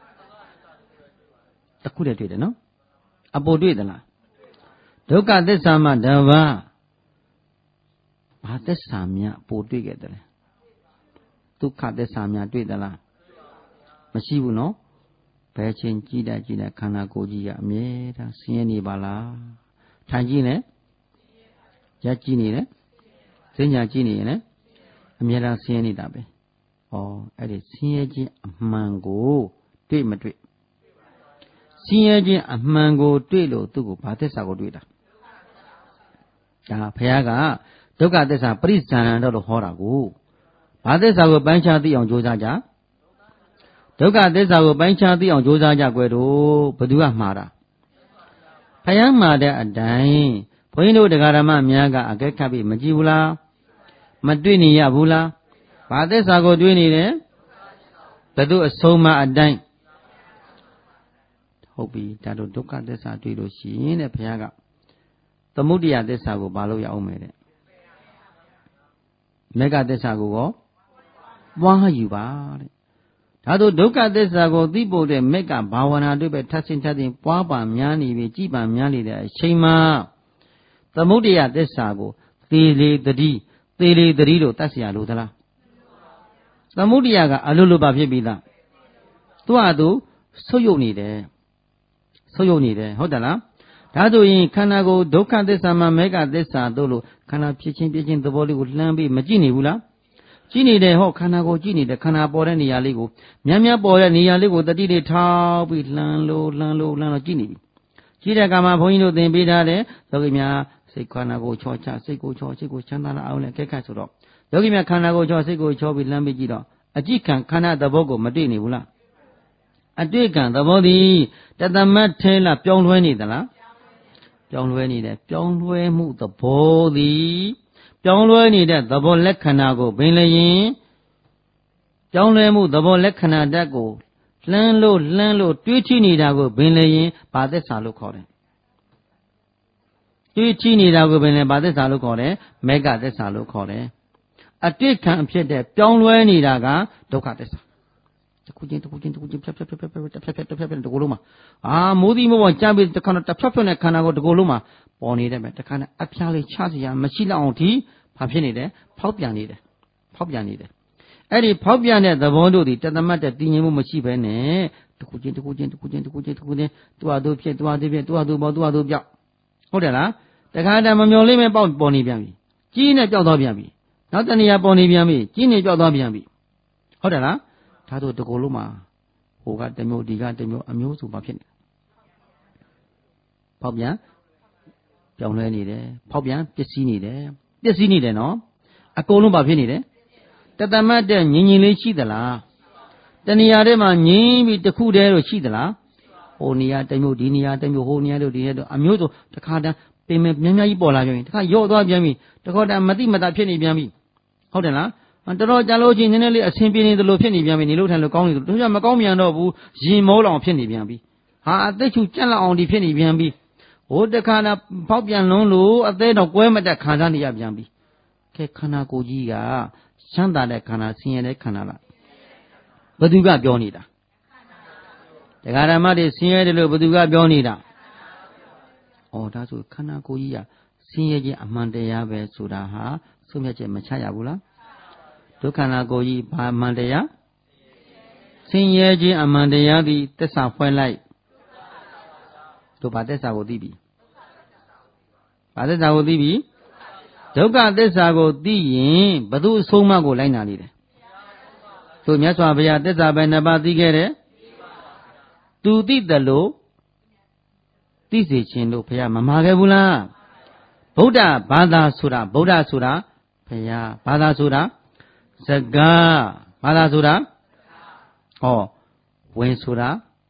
တစ်ခုတည်းတွေ့တယ်နော်အပေါ်တွေ့သလားဒုက္ခသစ္စာမှတပါးဘာသစ္စာများပိုတွေ့ခဲ့တယ်လဲဒုက္ခသစ္စာများတွေ့သလားမရှိဘူးနော်ဘယ်ချိန်ကြည့်တဲ့ခန္ဓာကိုယ်ကြီးကအမြဲတမ်းဆင်းရဲနေပါလားထိုင်ကြည့်နေရပ်ကြည့်နေတယ်စဉ္ညာကြည့်နေရင်လည်းအမြဲတမ်းဆင်းရဲနေတာပဲဩအဲ့ဒီဆင်းရဲခြင်းအမှန်ကိုတွေ့မတွေ့ဆင်းရဲခြင်းအမှန်ကိုတွေ့လို့သူ့ကိုဘာသစ္စာကိုတွေ့တာဒါဘုရားကဒုက္ခသစ္စာပရိစ္ဆာန်တော့လို့ဟောတာကိုဘာသစ္စာကိုပိုင်းခြားသိအောင်ကြိုးစားကြဒုက္ခသစ္စာကိုပိုင်းခြားသိအောင်ကြိုးစားကြွယ်တို့ဘယ်သူကမှားတာဘုရားမှားတဲ့အတိုင်းဘုန်းကြီးတို့တရားဓမ္မများကအကဲခတ်ပြီးမကြည့်ဘူးလားမတွေ့နေရဘူးလားဘာသစ္စာကိုတွေ့နေတယ်ဘယ်သူအဆုံးမအတိုင်းဟုတ်ပြီဒါတို့ဒုက္ခသစ္စာတွေ့လို့ရှိရင်တဲ့ဘုရားကသမုဒိယသစ္စာကိုဘာလို့ရအောင်မယ်တဲ့မေဃသစ္စာကိုရောပွားယူပါတဲ့ဒါတို့ဒုက္ခသစ္စာကိုသိဖို့တဲ့မေဃဘာဝနာတွေပဲထပ်ဆင့်ပွားပါများနေပြီကြည်ပါများနေတဲ့အချိန်မှာသမုဒိယသစ္စာကိုသေလေတတိလို့တတ်เสียလို့သလားသမုဒိယကအလိုလိုပါဖြစ်ပြီလားသူ့ဟာသူဆုပ်ယုပ်နေတယ်ဟုတ်တယ်လားဒါဆိုရင်ခန္ဓာကိုယ်ဒုက္ခသစ္စာမှာမေဃသစ္စာတို့လို့ခန္ဓာဖြစ်ချင်းသဘောလေးကိုလှမ်းပြီးမကြည့်နေဘူးလားကြည့်နေတယ်ဟောခန္ဓာကိုကြည့်နေတယ်ခန္ဓာပေါ်တဲ့နေရာလေးကိုများပေါ်တဲ့နေရာလေးကိုတတိတွေထောက်ပြီးလှမ်းလို့ကြည့်နေပြီကြည့်တဲ့အခါမှာဘုန်းကြီးတို့သင်ပေးထားတယ်ယောဂီများစိတ်ခန္ဓာကိုချောချစိတ်ကိုချောစိတ်ကိုချမ်းသာလာအောင်လည်းကဲခတ်ဆိုတော့ယောဂီများခန္ဓာကိုချောစိတ်ကိုချောပြီးလှမ်းပြီးကြည့်တော့အကြည့်ခံခန္ဓာသဘောကိုမတွေ့နေဘူးလားအတွေ့ခံသဘောသည်တသမတ်ထဲလားပြောင်းလဲနေသလားပြောင်းလဲနေတယ်ပြောင်းလဲမှုသဘောသည်ပြောင်းလဲနေတဲ့သဘောလက္ခဏာကိုပင်လျင်ပြောင်းလဲမှုသဘောလက္ခဏာဓာတ်ကိုလှမ်းလို့တွေးကြည့်နေတာကိုပင်လျင်ဘာသစ္စာလို့ခေါ်တယ်တွေးကြည့်နေတာကိုပင်လျင်ဘာသစ္စာလို့ခေါ်တယ်မေဃသစ္စာလို့ခေါ်တယ်အတွေ့ခံဖြစ်တဲ့ပြောင်းလဲနေတာကဒုက္ခသစ္စာတခုချင်းဖြတ်တကူလုံးမှာမိုးသီးမိုးပေါ်ကြားပြီးတခါတော့တစ်ဖြတ်နဲ့ခန္ဓာကိုယ်တကူလုံးမှာပေါ်နေတယ်ပဲတခါနဲ့အဖျားလေးချစရာမရှိလောက်အောင်ဒီဘာဖြစ်နေတယ်ဖောက်ပြန်နေတယ်အဲ့ဒီဖောက်ပြန်တဲ့သဘောတို့ဒီတသမတ်တဲ့တည်ငြိမ်မှုမရှိဘဲနဲ့တခုချင်းသူ့ဟာသူဖြစ်သူ့ဟာသူပြောက်ဟုတ်တယ်လားတခါတည်းမမျော်လေးမဲ့ပေါက်ပေါ်နေပြန်ပြီကြီးနဲ့ပြောက်သွားပြန်ပြီနောက်တနေရာပေါ်နေပြန်ပြီကြီးနဲ့ပြောက်သွားပြန်ပြီဟုတ်တယ်လားဒါတို့တကူလုံးမှာဟိုကတမျိုးဒီကတမျိုးအမျိုးစုပါဖြစ်နေဖောက်ပြန်ပြောင်းလဲနေတယ်ဖောက်ပြန်ပျက်စီးနေတယ်နော်အကုန်လုံးပါဖြစ်နေတယ်တသမတ်တဲ့ငြင်းလေးရှိသလားတနေရာထဲမှာငြင်းပြီးတခုတည်းတော့ရှိသလားဟိုနေရာတမျိုးဒီနေရာတမျိုးဟိုနေရာတို့ဒီနေရာတို့အမျိုးစုတခါတည်းပင်များကြီးပေါ်လာပြန်ပြီတခါရော့သွားပြန်ပြီတခါတည်းမတိမတာဖြစ်နေပြန်ပြီဟုတ်တယ်လားတော်တော်ကြာလို့ချင်းနည်းနည်းလေးအဆင်ပြေနေသလိုဖြစ်နေပြန်ပြီနေလို့ထိုင်လို့ကောင်းနေသလိုတို့ကမကောင်းပြန်တော့ဘူးရင်မောလောင်ဖြစ်နေပြန်ပြီအသက်ချူကြက်လောက်အောင်ဒီဖြစ်နေပြန်ပြီဟိုတခါတော့ဖောက်ပြန်လုံးလို့အသေးတော့ကွဲမတက်ခံစားနေရပြန်ပြီခဲခန္ဓာကိုယ်ကြီးကချမ်းသာတဲ့ခန္ဓာဆင်းရဲတဲ့ခန္ဓာလားဘယ်သူကပြောနေတာတရားဓမ္မတွေဆင်းရဲတယ်လို့ဘယ်သူကပြောနေတာဒါဆိုခန္ဓာကိုယ်ကြီးကဆင်းရဲခြင်းအမှန်တရားပဲဆိုတာဟာဆုံးဖြတ်ချက်မချရဘူးလားဒုက္ခနာကိုယ်ကြီးဘာအမှန်တရားဆင်းရဲခြင်းအမှန်တရားသည်သစ္စာဖွဲ့လိုက်တို့ဘာသစ္စာကိုသိပြီဘာသစ္စာကိုသိပြီဒုက္ခသစ္စာကိုသိရင်ဘယ်သူအဆုံးအမကိုလိုက်နာနေတယ်သူမြတ်စွာဘုရားသစ္စာပဲနှစ်ပါးသိခဲ့တယ်သူသိတယ်လို့သိစေခြင်းလို့ဘုရားမမှာခဲ့ဘူးလားဗုဒ္ဓဘာသာဆိုတာဘုရားဘာသာဆိုတာစကားဘာသာဆိုတာဝင်ဆိုတာ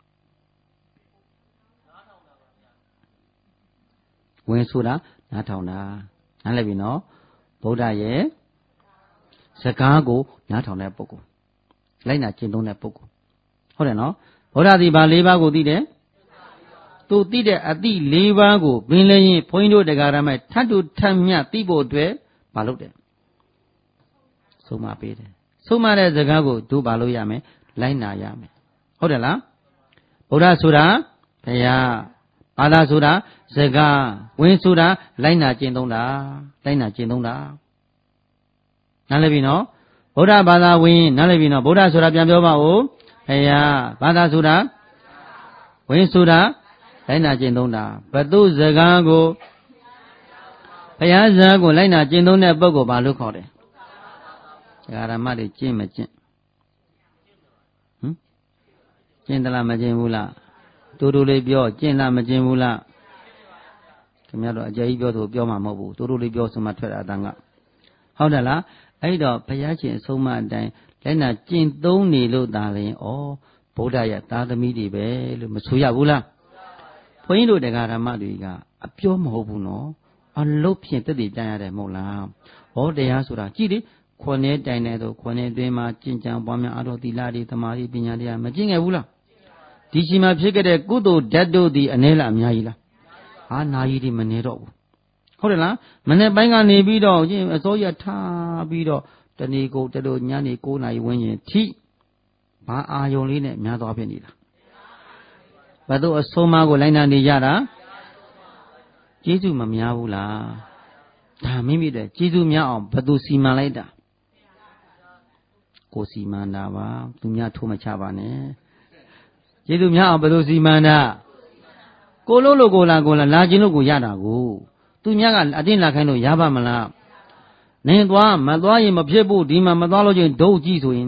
နားထောင်တာနားလည်ပြီနော်ဗုဒ္ဓရဲ့စကားကိုနားထောင်တဲ့ပုဂ္ဂိုလ်လိုက်နာကျင့်သုံးတဲ့ပုဂ္ဂိုလ်ဟုတ်တယ်နော်ဗုဒ္ဓသည်ဘာ၄ပါးကိုသိတယ်သူသိတဲ့အသည့်၄ပါးကိုပင်လည်းရင်ဘုန်းကြီးတို့တရားဓမ္မထပ်တူထပ်မြသိဖို့အတွက်မလုပ်တယ်ဆုံးမပေးတယ်ဆုံးမတဲ့စကားကိုတို့ဘာလို့ရမယ်လိုက်နာရမယ်ဟုတ်တယ်လားဗုဒ္ဓဆိုတာဘုရားဘာသာဆိုတာစကားဝင်ဆိုတာလိုက်နာကျင့်သုံးတာနားလည်ပြီနော်ဗုဒ္ဓဘာသာဝင်နားလည်ပြီနော်ဗုဒ္ဓဆိုတာပြန်ပြောပါဦးဘုရားဘာသာဆိုတာဝင်ဆိုတာလိုက်နာကျင့်သုံးတာဘသူစကားကိုဘုရားစကားကိုလိုက်နာကျင့်သုံးတဲ့ပုဂ္ဂိုလ်ဘာလို့ခေါ်တယ်ဓမ္မတွေကျင့်မကျင့်ကျင့်သလားမကျင့်ဘူးလားတူတူလေးပြောကျင့်လားမကျင့်ဘူးလားခင်ဗျားတို့အကြိမ်ပြောဆိုပြောမှာမဟုတ်ဘူးတူတူလေးပြောဆိုမှထွက်တာအတန်ကဟုတ်တယ်လားအဲ့တော့ဘုရားရှင်အဆုံးအမအတိုင်းလက်နာကျင့်သုံးနေလို့သာလျှင်ဗုဒ္ဓရဲ့သားသမီးတွေပဲလို့မဆိုရဘူးလားဘုန်းကြီးတို့တရားဓမ္မတွေကအပြောမဟုတ်ဘူးနော်အလုပ်ဖြင့်တည်တည်ကြရတယ်မဟုတ်လားဟောတရားဆိုတာကြည့်လေခွန်နဲ့တိုင်တဲ့တော့ခွန်နဲ့တွင်မှာကျင့်ကြံပွားများအတော်သီလတွေသမာဓိပညာတရားမကျင့်ခဲ့ဘူးလားဒီချိန်မှာဖြစ်ခဲ့တဲ့ကုသိုလ်ဓာတ်တို့ဒီအနေလားအများကြီးလားဟာနာကြီးတွေမနေတော့ဘူးဟုတ်တယ်လားမနေ့ပိုင်းကနေပြီးတော့အစိုးရထားပြီးတော့တဏီကိုတလို့ညနေ9နာရီဝန်းကျင်ထိဘာအာယုံလေးနဲ့များသွားဖြစ်နေတာဘယ်သူအဆုံးမကိုလိုက်နာနေကြတာကျေးဇူးမများဘူးလားဒါမိမိတဲ့ကျေးဇူးများအောင်ဘယ်သူစီမံလိုက်တာကိုစီမံတာပါသူများထိုးမချပါနဲ့ကျေးဇူးများအောင်ဘယ်သူစီမံတာကိုလို့ကိုလာလာခြင်းလို့ကိုရတာကိုသူများကအတင်းလာခိုင်းလို့ရပါမလားနင်းသွားမသွားရင်မဖြစ်ဘူးဒီမှာမသွားလို့ချင်းဒုတ်ကြည့်ဆိုရင်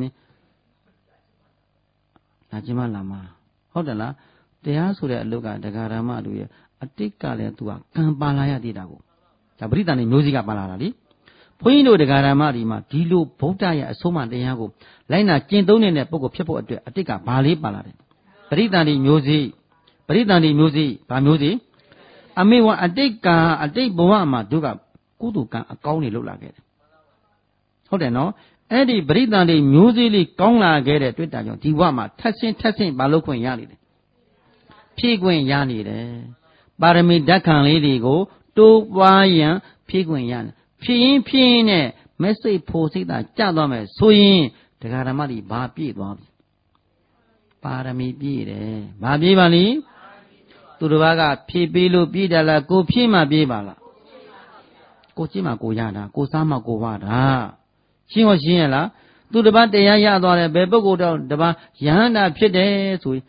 လာခြင်းမလာမှာဟုတ်တယ်လားတရားဆိုတဲ့အလုပ်ကတရားဓမ္မတို့ရဲ့အတိတ်ကလည်းသူကကံပါလာရသေးတာကိုဒါပရိသတ်နေမျိုးစိကပါလာတာလေဘုန်းကြီးတို့တရားဓမ္မဒီမှာဒီလိုဗုဒ္ဓရဲ့အဆုံးအမတရားကိုလိုက်နာကျင့်သုံးနေတဲ့ပုဂ္ဂိုလ်ဖြစ်ဖို့အတွက်အတိတ်ကဘာလေးပါလာတယ်ပရိသတ်နေမျိုးစိဘာမျိုးစိအမေဝအတိတ်ကံအတိတ်ဘဝမှာတို့ကကုသိုလ်ကံအကောင်းတွေလုပ်လာခဲ့တယ်ဟုတ်တယ်နော်အဲ့ဒီပရိသတ်နေမျိုးစိလေးကောင်းလာခဲ့တဲ့တွေ့တာကြောင့်ဒီဘဝမှာထက်ဆင့်မလုပ်ခွင့်ရနေတယ်ဖြည့်ခွင့်ရနေတယ်ပါရမီဓာတ်ခံလေးတွေကိုတိုးပွားရန်ဖြည့်ခွင့်ရတယ်ဖြည့်ရင်နဲ့မက်စိတ်ဖို့စိတ်သာကြသွားမယ်ဆိုရင်တရားဓမ္မတွေဘာပြည့်သွားပြီပါရမီပြည့်တယ်ဘာပြည့်ပါလိသူတစ်ပါးကဖြည့်ပေးလို့ပြည့်တယ်လားကိုဖြည့်မှပြည့်ပါလားကိုကြည့်မှကိုရတာကိုစားမှကိုဝတာရှင်းရလားသူတစ်ပါးတရားရသွားတယ်ဘယ်ပုဂ္ဂိုလ်တော့တစ်ပါးယဟန္တာဖြစ်တယ်ဆိုရင်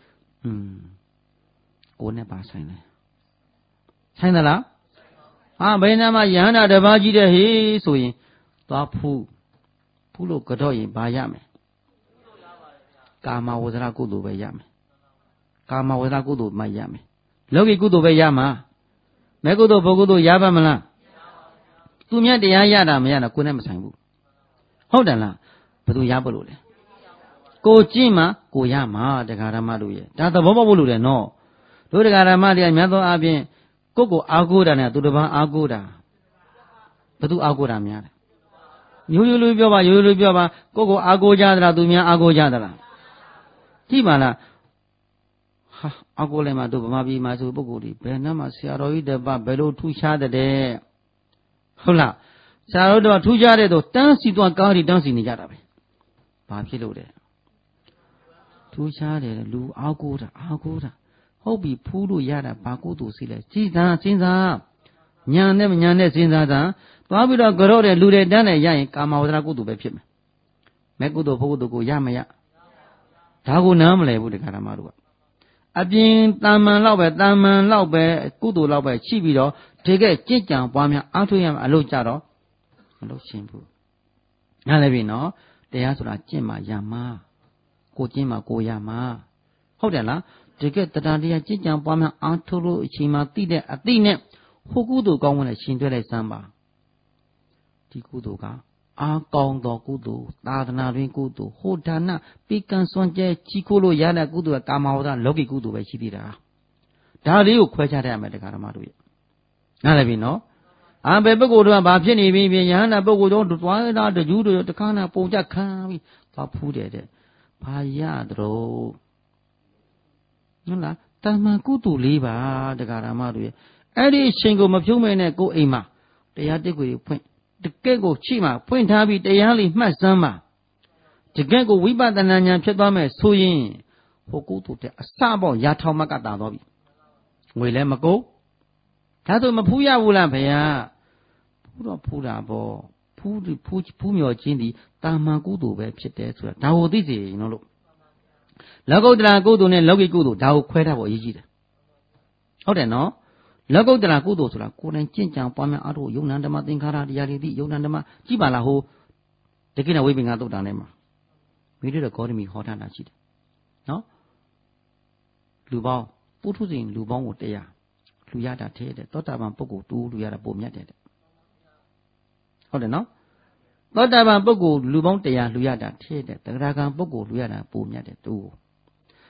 ကိုနဲ့ပါဆိုင်တယ်ဆိုင်သလားဟာဘယ်နာမှာယဟန္တာတစ်ပါးကြီးတဲ့ဟေးဆိုရင်သွားဖူးလို့ကြော့ရင်ဘာရမယ်ကာမဝဇ္ဇရကုသိုလ်ပဲရမယ်ကာမဝဇ္ဇရကုသိုလ်မှရမယ်လောကီကုသိုလ်ပဲရမှာမဲကုသိုလ်ဘုကုသိုလ်ရပါမလားသူမြတ်တရားရတာမရတာကိုနဲ့မဆိုင်ဘူးဟုတ်တယ်လားဘယ်သူရဖို့လို့လဲကိုကြည့်မှကိုရမှာတရားဓမ္မတို့ရဲ့ဒါသဘောပေါက်ဖို့လို့တယ်နော်တို့တရားဓမ္မတွေကမြတ်သောအပြင်ကိုအားကိုးတာနဲ့သူတစ်ပါးအားကိုးတာဘယ်သူအားကိုးတာများလဲရိုးရိုးပြောပါကိုအားကိုးကြသလားသူများအားကိုးကြသလားကြည့်ပါလားဟာအားကိုးလိုက်မှတို့ဗမာပြည်မှာဆိုပုဂ္ဂိုလ်ဒီဘယ်နှမှာဆရာတော်ကြီးတပတ်ဘယ်လိုထူးခြားတဲ့ဟုတ်လားဆရာတော်တော့ထူးခြားတဲ့တော့တန်းစီသွားကားတွေတန်းစီနေကြတာပဲဘာဖြစ်လို့လဲထူးခြားတယ်လူအားကိုးတာဟုတ်ပြီဖူးလို့ရတာဘာကုသိုလ်စီလဲကြည်သာစဉ်းစားညာနဲ့မညာနဲ့စဉ်းစားတာသွားပြီးတော့ကြော့တဲ့လူတွေတန်းနဲ့ရရင်ကာမဝဇ္ဇရကုသိုလ်ပဲဖြစ်မယ်မဲကုသိုလ်ဘုကုသိုလ်ကိုရမရဒါကိုနားမလဲဘူးတရားဓမ္မတို့ကအပြင်တာမန်လောက်ပဲကုသိုလ်လောက်ပဲရှိပြီးတော့တကယ်ကြင်ကြံပွားများအားထုတ်ရမှာအလို့ကြတော့မလို့ရှင်းဘူးနားလည်းပြီနော်တရားဆိုတာကျင့်မှရမှာကိုကျင့်မှကိုရမှာဟုတ်တယ်လားတကယ်တရားတရားကြင်ကြံပွားများအားထုတ်လို့အချိန်မှသိတဲ့အသိနဲ့ဟိုကုသိုလ်ကောင်းဝင်နဲ့ရှင်တွဲလိုက်စမ်းပါဒီကုသိုလ်ကအားကောင်းသောကုသိုလ်သာသနာတွင်ကုသိုလ်ဟိုဒါနပိကံစွန့်ကြဲချီးခိုးလို့ရတဲ့ကုသိုလ်ကကာမဝဇ္ဇလောကီကုသိုလ်ပဲရှိသေးတာဒါလေးကိုခွဲခြားတတ်ရမယ်တရားဓမ္မတို့ရဲ့နားလည်ပြီနော်ဘယ်ပုဂ္ဂိုလ်တို့ကဘာဖြစ်နေပြီယဟန္တာပုဂ္ဂိုလ်တို့တွားတာတကျူးတို့တခါနာပုံကြခံပြီးသွားဖူးတယ်တဲ့ဘာရတော့ဟုတ်လားတမန်ကုသိုလ်လေးပါတရားဓမ္မတို့ရဲ့အဲ့ဒီအချိန်ကိုမဖြုံးမဲနဲ့ကိုယ်အိမ်မှာတရားတစ်ခွေဖွင့်တကယ့်ကိုချိမှဖွင့်ထားပြီးတရားလေးမှတ်စမ်းပါတကယ့်ကိုဝိပဿနာဉာဏ်ဖြစ်သွားမယ်ဆိုရင်ဟိုကုသိုလ်တဲ့အစပေါ့ရာထောင်မကတာသွားပြီငွေလည်းမကုန်ဒါဆိုမဖူးရဘူးလားဗျာဖူးတာပေါ့ဖူးမြော်ခြင်းဒီတာမန်ကုသိုလ်ပဲဖြစ်တယ်ဆိုတာဒါကိုသိစေရင်လို့လောကုတ္တရာကုသိုလ်နဲ့လောကီကုသိုလ်ဒါကိုခွဲထားဖို့အရေးကြီးတယ်ဟုတ်တယ်နော်လောကုတ္တရာကုသိုလ်ဆိုတာကိုယ်တိုင်ကျင့်ကြံပွားများအားထုတ်ယုံနာဓမ္မသင်္ခါရတရားတွေသိယုံနာဓမ္မကြည့်ပါလားဟိုတကိဏဝိပင်္ဂသုတ်တံထဲမှာမိတို့ဂေါတမီဟောထားတာရှိတယ်နော်လူပေါင်းပုထုဇဉ်လူပေါင်းကိုတရားလူရတာထဲတဲ့သောတာပန်ပုဂ္ဂိုလ်တူလူရတာပုံမြတ်တယ်ဟုတ်တယ်နော်သောတာပန်ပုဂ္ဂိုလ်လူပေါင်းတရားလူရတာထဲတဲ့သဂရဂံပုဂ္ဂိုလ်လူရတာပုံမြတ်တယ်တူ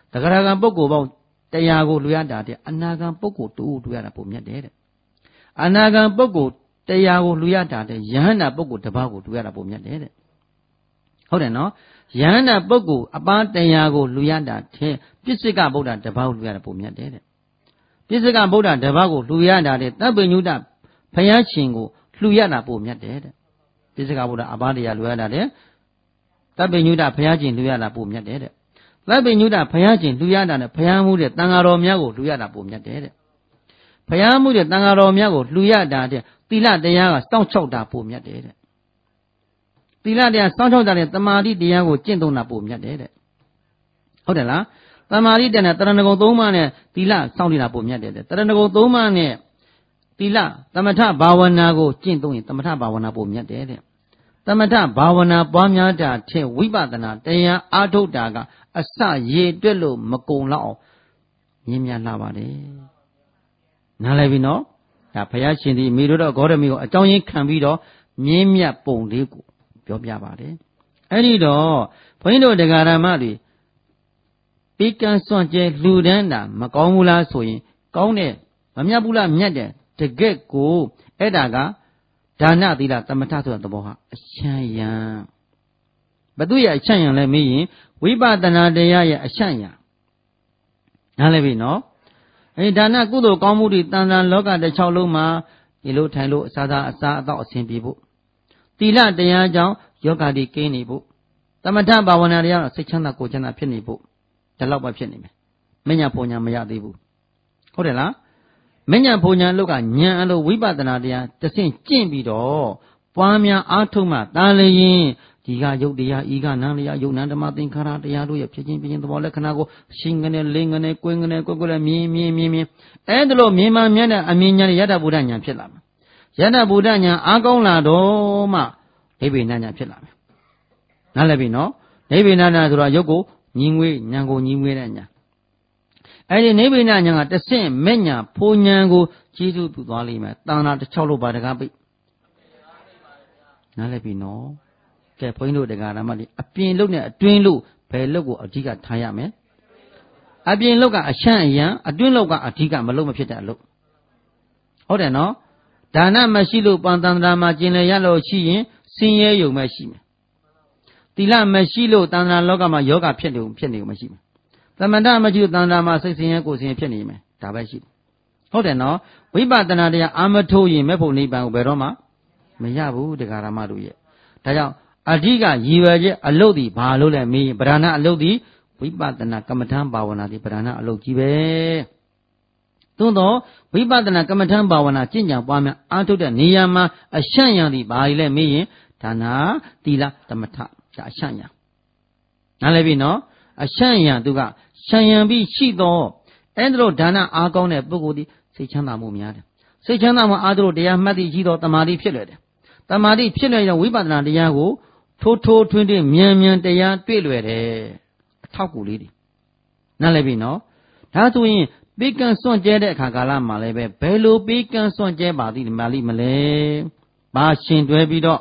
တဂရကံပုဂ္ဂိုလ်ပေါင်းတရားကိုလူရတာတဲ့အနာဂံပုဂ္ဂိုလ်တူလူရတာပုံမြတ်တဲ့အနာဂံပုဂ္ဂိုလ်တရားကိုလူရတာတဲ့ယဟန္တာပုဂ္ဂိုလ်တစ်ပါးကိုလူရတာပုံမြတ်တဲ့ဟုတ်တယ်နော်ယဟန္တာပုဂ္ဂိုလ်အပန်းတရားကိုလူရတာတဲ့ပြစ္ဆကဗုဒ္ဓတစ်ပါးကိုလူရတာပုံမြတ်တဲ့ပြစ္ဆကဗုဒ္ဓတစ်ပါးကိုလူရတာတဲ့တပ်ပိညုတဘုရားရှင်ကိုလူရတာပုံမြတ်တဲ့ပြစ္ဆကဗုဒ္ဓအပန်းတရားလူရတာတဲ့တပ်ပိညုတဘုရားရှင်လူရတာပုံမြတ်တဲ့တပ်ပိညုတဘုရားရှင်လူရတာနဲ့ဘုရားမှုတဲ့တန်ဃာတော်များကိုလူရတာပုံမြတ်တဲ့ဘုရားမှုတဲ့တန်ဃာတော်များကိုလူရတာတဲ့သီလတရားကစောင့်ချောက်တာပုံမြတ်တဲ့သီလတရားစောင့်ချောက်တာတဲ့တမာတိတရားကိုကျင့်သုံးတာပုံမြတ်တဲ့ဟုတ်တယ်လားတမာတိတဲ့နဲ့တရဏဂုံ၃ပါးနဲ့သီလစောင့်နေတာပုံမြတ်တဲ့တရဏဂုံ၃ပါးနဲ့သီလသမထဘာဝနာကိုကျင့်သုံးရင်သမထဘာဝနာပုံမြတ်တဲ့သမထဘာဝနာပွားများတာထက်ဝိပဿနာတရားအားထုတ်တာကအစရေတွက်လို့မကုံလောက်အောင်မြင်များလာပါတယ်နားလည်ပြီနော်ဒါဘုရားရှင်ဒီမိတို့တော့ဂေါရမီကိုအကြောင်းရင်းခံပြီးတော့မြင်းမြတ်ပုံလေးကိုပြောပြပါတယ်အဲ့ဒီတော့ဘုန်းကြီးတို့တရားဓမ္မတွေပြီးကံစွန့်ကျဲလူဒန်းတာမကောင်းဘူးလားဆိုရင်ကောင်းတဲ့မမြတ်ဘူးလားမြတ်တယ်တကယ့်ကိုအဲ့ဒါကဒါနသီလသမထဆိုတဲ့သဘောဟာအချမ်းရံဘသူရဲ့အချမ်းရံလဲမေးရင်ဝိပဿနာတရားရဲ့အချမ်းရံနားလည်ပြီနော်အဲ့ဒါနကုသိုလ်ကောင်းမှုတွေတန်တန်လောကတစ်ချောင်းလုံးမှာဒီလိုထိုင်လို့အစားအသောက်အဆင်ပြေဖို့သီလတရားကြောင့်ယောဂတိကင်းနေဖို့သမထဘာဝနာတရားစိတ်ချမ်းသာကိုယ်ချမ်းသာဖြစ်နေဖို့ဒီလောက်ပဲဖြစ်နေမယ်မညာပုံညာမရသေးဘူးဟုတ်တယ်လားမညာပုံညာလောက်ကဉာဏ်အလိုဝိပဿနာတရားတဆင့်ကျင့်ပြီးတော့ပွားများအားထုတ်မှတားလျင်ဒီကယုတ်တရားဤကနံတရားယုတ်နံဓမ္မသင်္ခါရတရားတို့ရဲ့ဖြစ်ခြင်းပြင်းသဘောလက္ခဏာကိုရှင်းကနေလင်းကနေကွင်းကနေကွက်ကွက်လည်းမြင်အဲ့ဒါလို့မြင်မှမြတ်တဲ့အမြင်ဉာဏ်ယတ္တဗုဒ္ဓဉာဏ်ဖြစ်လာမယ်ယတ္တဗုဒ္ဓဉာဏ်အားကောင်းလာတော့မှနိဗ္ဗာန်ဉာဏ်ဖြစ်လာမယ်နားလည်ပြီနော်နိဗ္ဗာန်ဉာဏ်ဆိုတာယုတ်ကိုညီငွေဉာဏ်ကိုညီငွေတဲ့ဉာဏ်အဲ့ဒီနိဗ္ဗာန်ဉာဏ်ကတဆင့်မဲ့ဉာဏ်ဖိုးဉာဏ်ကိုကျေးဇူးပြုသွားလိမ့်မယ်တဏ္ဍာတစ်ချောက်လို့ပါတကားပိတ်နားလည်ပြီနော်ကဲဘုန်းကြီးတို့တရားဓမ္မတွေအပြင်လုတ်နဲ့အတွင်းလုတ်ဘယ်လုတ်ကိုအဓိကထားရမယ်အပြင်လုတ်ကအရှမ်းအယံအတွင်းလုတ်ကအဓိကမလုတ်မဖြစ်တဲ့အလုတ်ဟုတ်တယ်နော်ဒါနမရှိလို့ပန်တန္တရာမှာကျင်လည်ရလို့ရှိရင်ဆင်းရဲယုံမဲ့ရှိမယ်သီလမရှိလို့တန္တရာလောကမှာယောဂဖြစ်နေမရှိမယ်သမထမရှိလို့တန္တရာမှာစိတ်ဆင်းရဲကိုယ်ဆင်းရဲဖြစ်နေမယ်ဒါပဲရှိတယ်ဟုတ်တယ်နော်ဝိပဿနာတရားအာမထုတ်ရင်မဲ့ဖို့နိဗ္ဗာန်ကိုဘယ်တော့မှမရဘူးတရားဓမ္မတို့ရဲ့ဒါကြောင့်အဓိကရည်ရွယ်ချက်အလုတ်ဒီဘာလို့လဲမေးဗဒနာအလုတ်ဒီဝိပဿနာကမ္မထံဘာဝနာဒီဗဒနာအလုတ်ကြီးပဲသို့တော့ဝိပဿနာကမ္မထံဘာဝနာကျင့်ကြံပွားများအားထုတ်တဲ့နေရာမှာအရှံ့ရံဒီဘာလဲမေးရင်ဒါနာသီလသမထဒါအရှံ့ရံနားလည်ပြီနော်အရှံ့ရံသူကရှံ့ရံပြီးရှိတော့အဲ့ဒါလို့ဒါနအားကောင်းတဲ့ပုဂ္ဂိုလ်ဒီစိတ်ချမ်းသာမှုများတယ်စိတ်ချမ်းသာမှုအားတို့တရားမှတ်သိရှိတော့တမာတိဖြစ်လွယ်တယ်တမာတိဖြစ်လွယ်ရင်ဝိပဿနာတရားကိုထိုးထွင်းမြန်တရားတွေ့လွယ်တယ်အထောက်ကူလေးတွေနားလည်ပြီနော်ဒါဆိုရင်ပေးကံစွန့်ကြဲတဲ့အခါကာလမှာလည်းပဲဘယ်လိုပေးကံစွန့်ကြဲပါသည်မလဲဘာရှင်တွဲပြီးတော့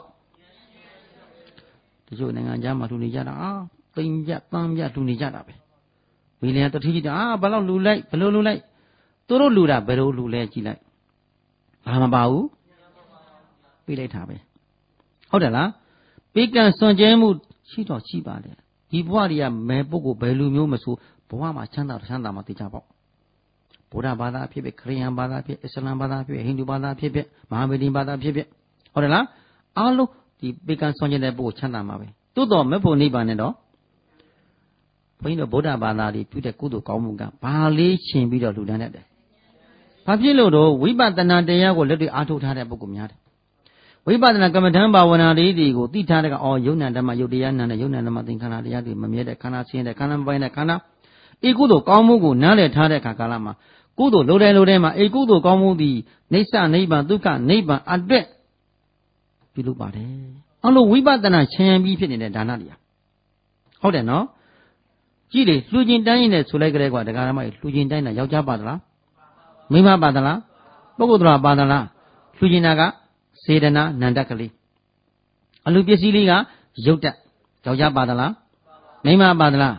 တချို့နိုင်ငံခြားမှာလူနေကြတာသိမ့်ပြတမ်းပြလူနေကြတာပဲမီလီယံတတိတာဘယ်လောက်လူလိုက်ဘယ်လိုလူလိုက်သူတို့လူတာဘယ်လိုလူလဲကြည့်လိုက်ဘာမပါဘူးပေးလိုက်တာပဲဟုတ်တယ်လားပေးကံစွန့်ကြဲမှုရှိတော့ရှိပါတယ်ဒီဘဝတွေကမဲပုဂ္ဂိုလ်ဘယ်လူမျိုးမဆိုဘဝမှာချမ်းသာမှာသိကြပေါ့ဗုဒ္ဓဘာသာဖြစ်ခရစ်ယာန်ဘာသာဖြစ်အစ္စလာမ်ဘာသာဖြစ်ဟိန္ဒူဘာသာဖြစ်မဟာဗေဒင်ဘာသာဖြစ်ဟုတ်တယ်လားအားလုံးဒီပေးကံစွန့်ကြဲတဲ့ပုဂ္ဂိုလ်ချမ်းသာမှာပဲသို့တော်မဲ့ဖို့နိဗ္ဗာန်နဲ့တော့ဘုန်းကြီးတို့ဗုဒ္ဓဘာသာတွေပြုတဲ့ကုသိုလ်ကောင်းမှုကဘာလေးရှင်ပြီးတော့လူတန်းတဲ့ဘာဖြစ်လို့တော့ဝိပဿနာတရားကိုလက်တွေ့အားထုတ်ထားတဲ့ပုဂ္ဂိုလ်များတယ်ဝိပဿနာကမ္မထံဘာဝနာတွေကိုသိထားတဲ့ယုံနာဓမ္မယုတ်တရားနာနဲ့ယုံနာဓမ္မသင်္ခါရတရားတွေမမြဲတဲ့ခန္ဓာဆင်းတဲ့ခန္ဓာမပိုင်းတဲ့ခန္ဓာဤကုသိုလ်ကောင်းမှုကိုနားလည်ထားတဲ့အခါကာလမှာကုသိုလ်လိုတယ်မှာဤကုသိုလ်ကောင်းမှုသည်နိစ္စနိဗ္ဗာန်ဒုက္ခနိဗ္ဗာန်အတွက်ပြုလုပ်ပါတယ်အလိုဝိပဿနာချမ်းပြီးဖြစ်နေတဲ့ဒါနတရားဟုတ်တယ်နော်ကြည့်လေလှူခြင်းတိုင်းရင်နဲ့ဆိုလိုက်ကြတဲ့ကွာဒကာရမကြီးလှူခြင်းတိုင်းတာယောက်ျားပါသလားမိန်းမပါသလားပုဂ္ဂိုလ်တော်ပါသလားလှူခြင်းတာကစေတနာနန္တကလေးအလူပစ္စည်းလေးကရုပ်တက်ယောက်ျားပါသလားမိန်းမပါသလား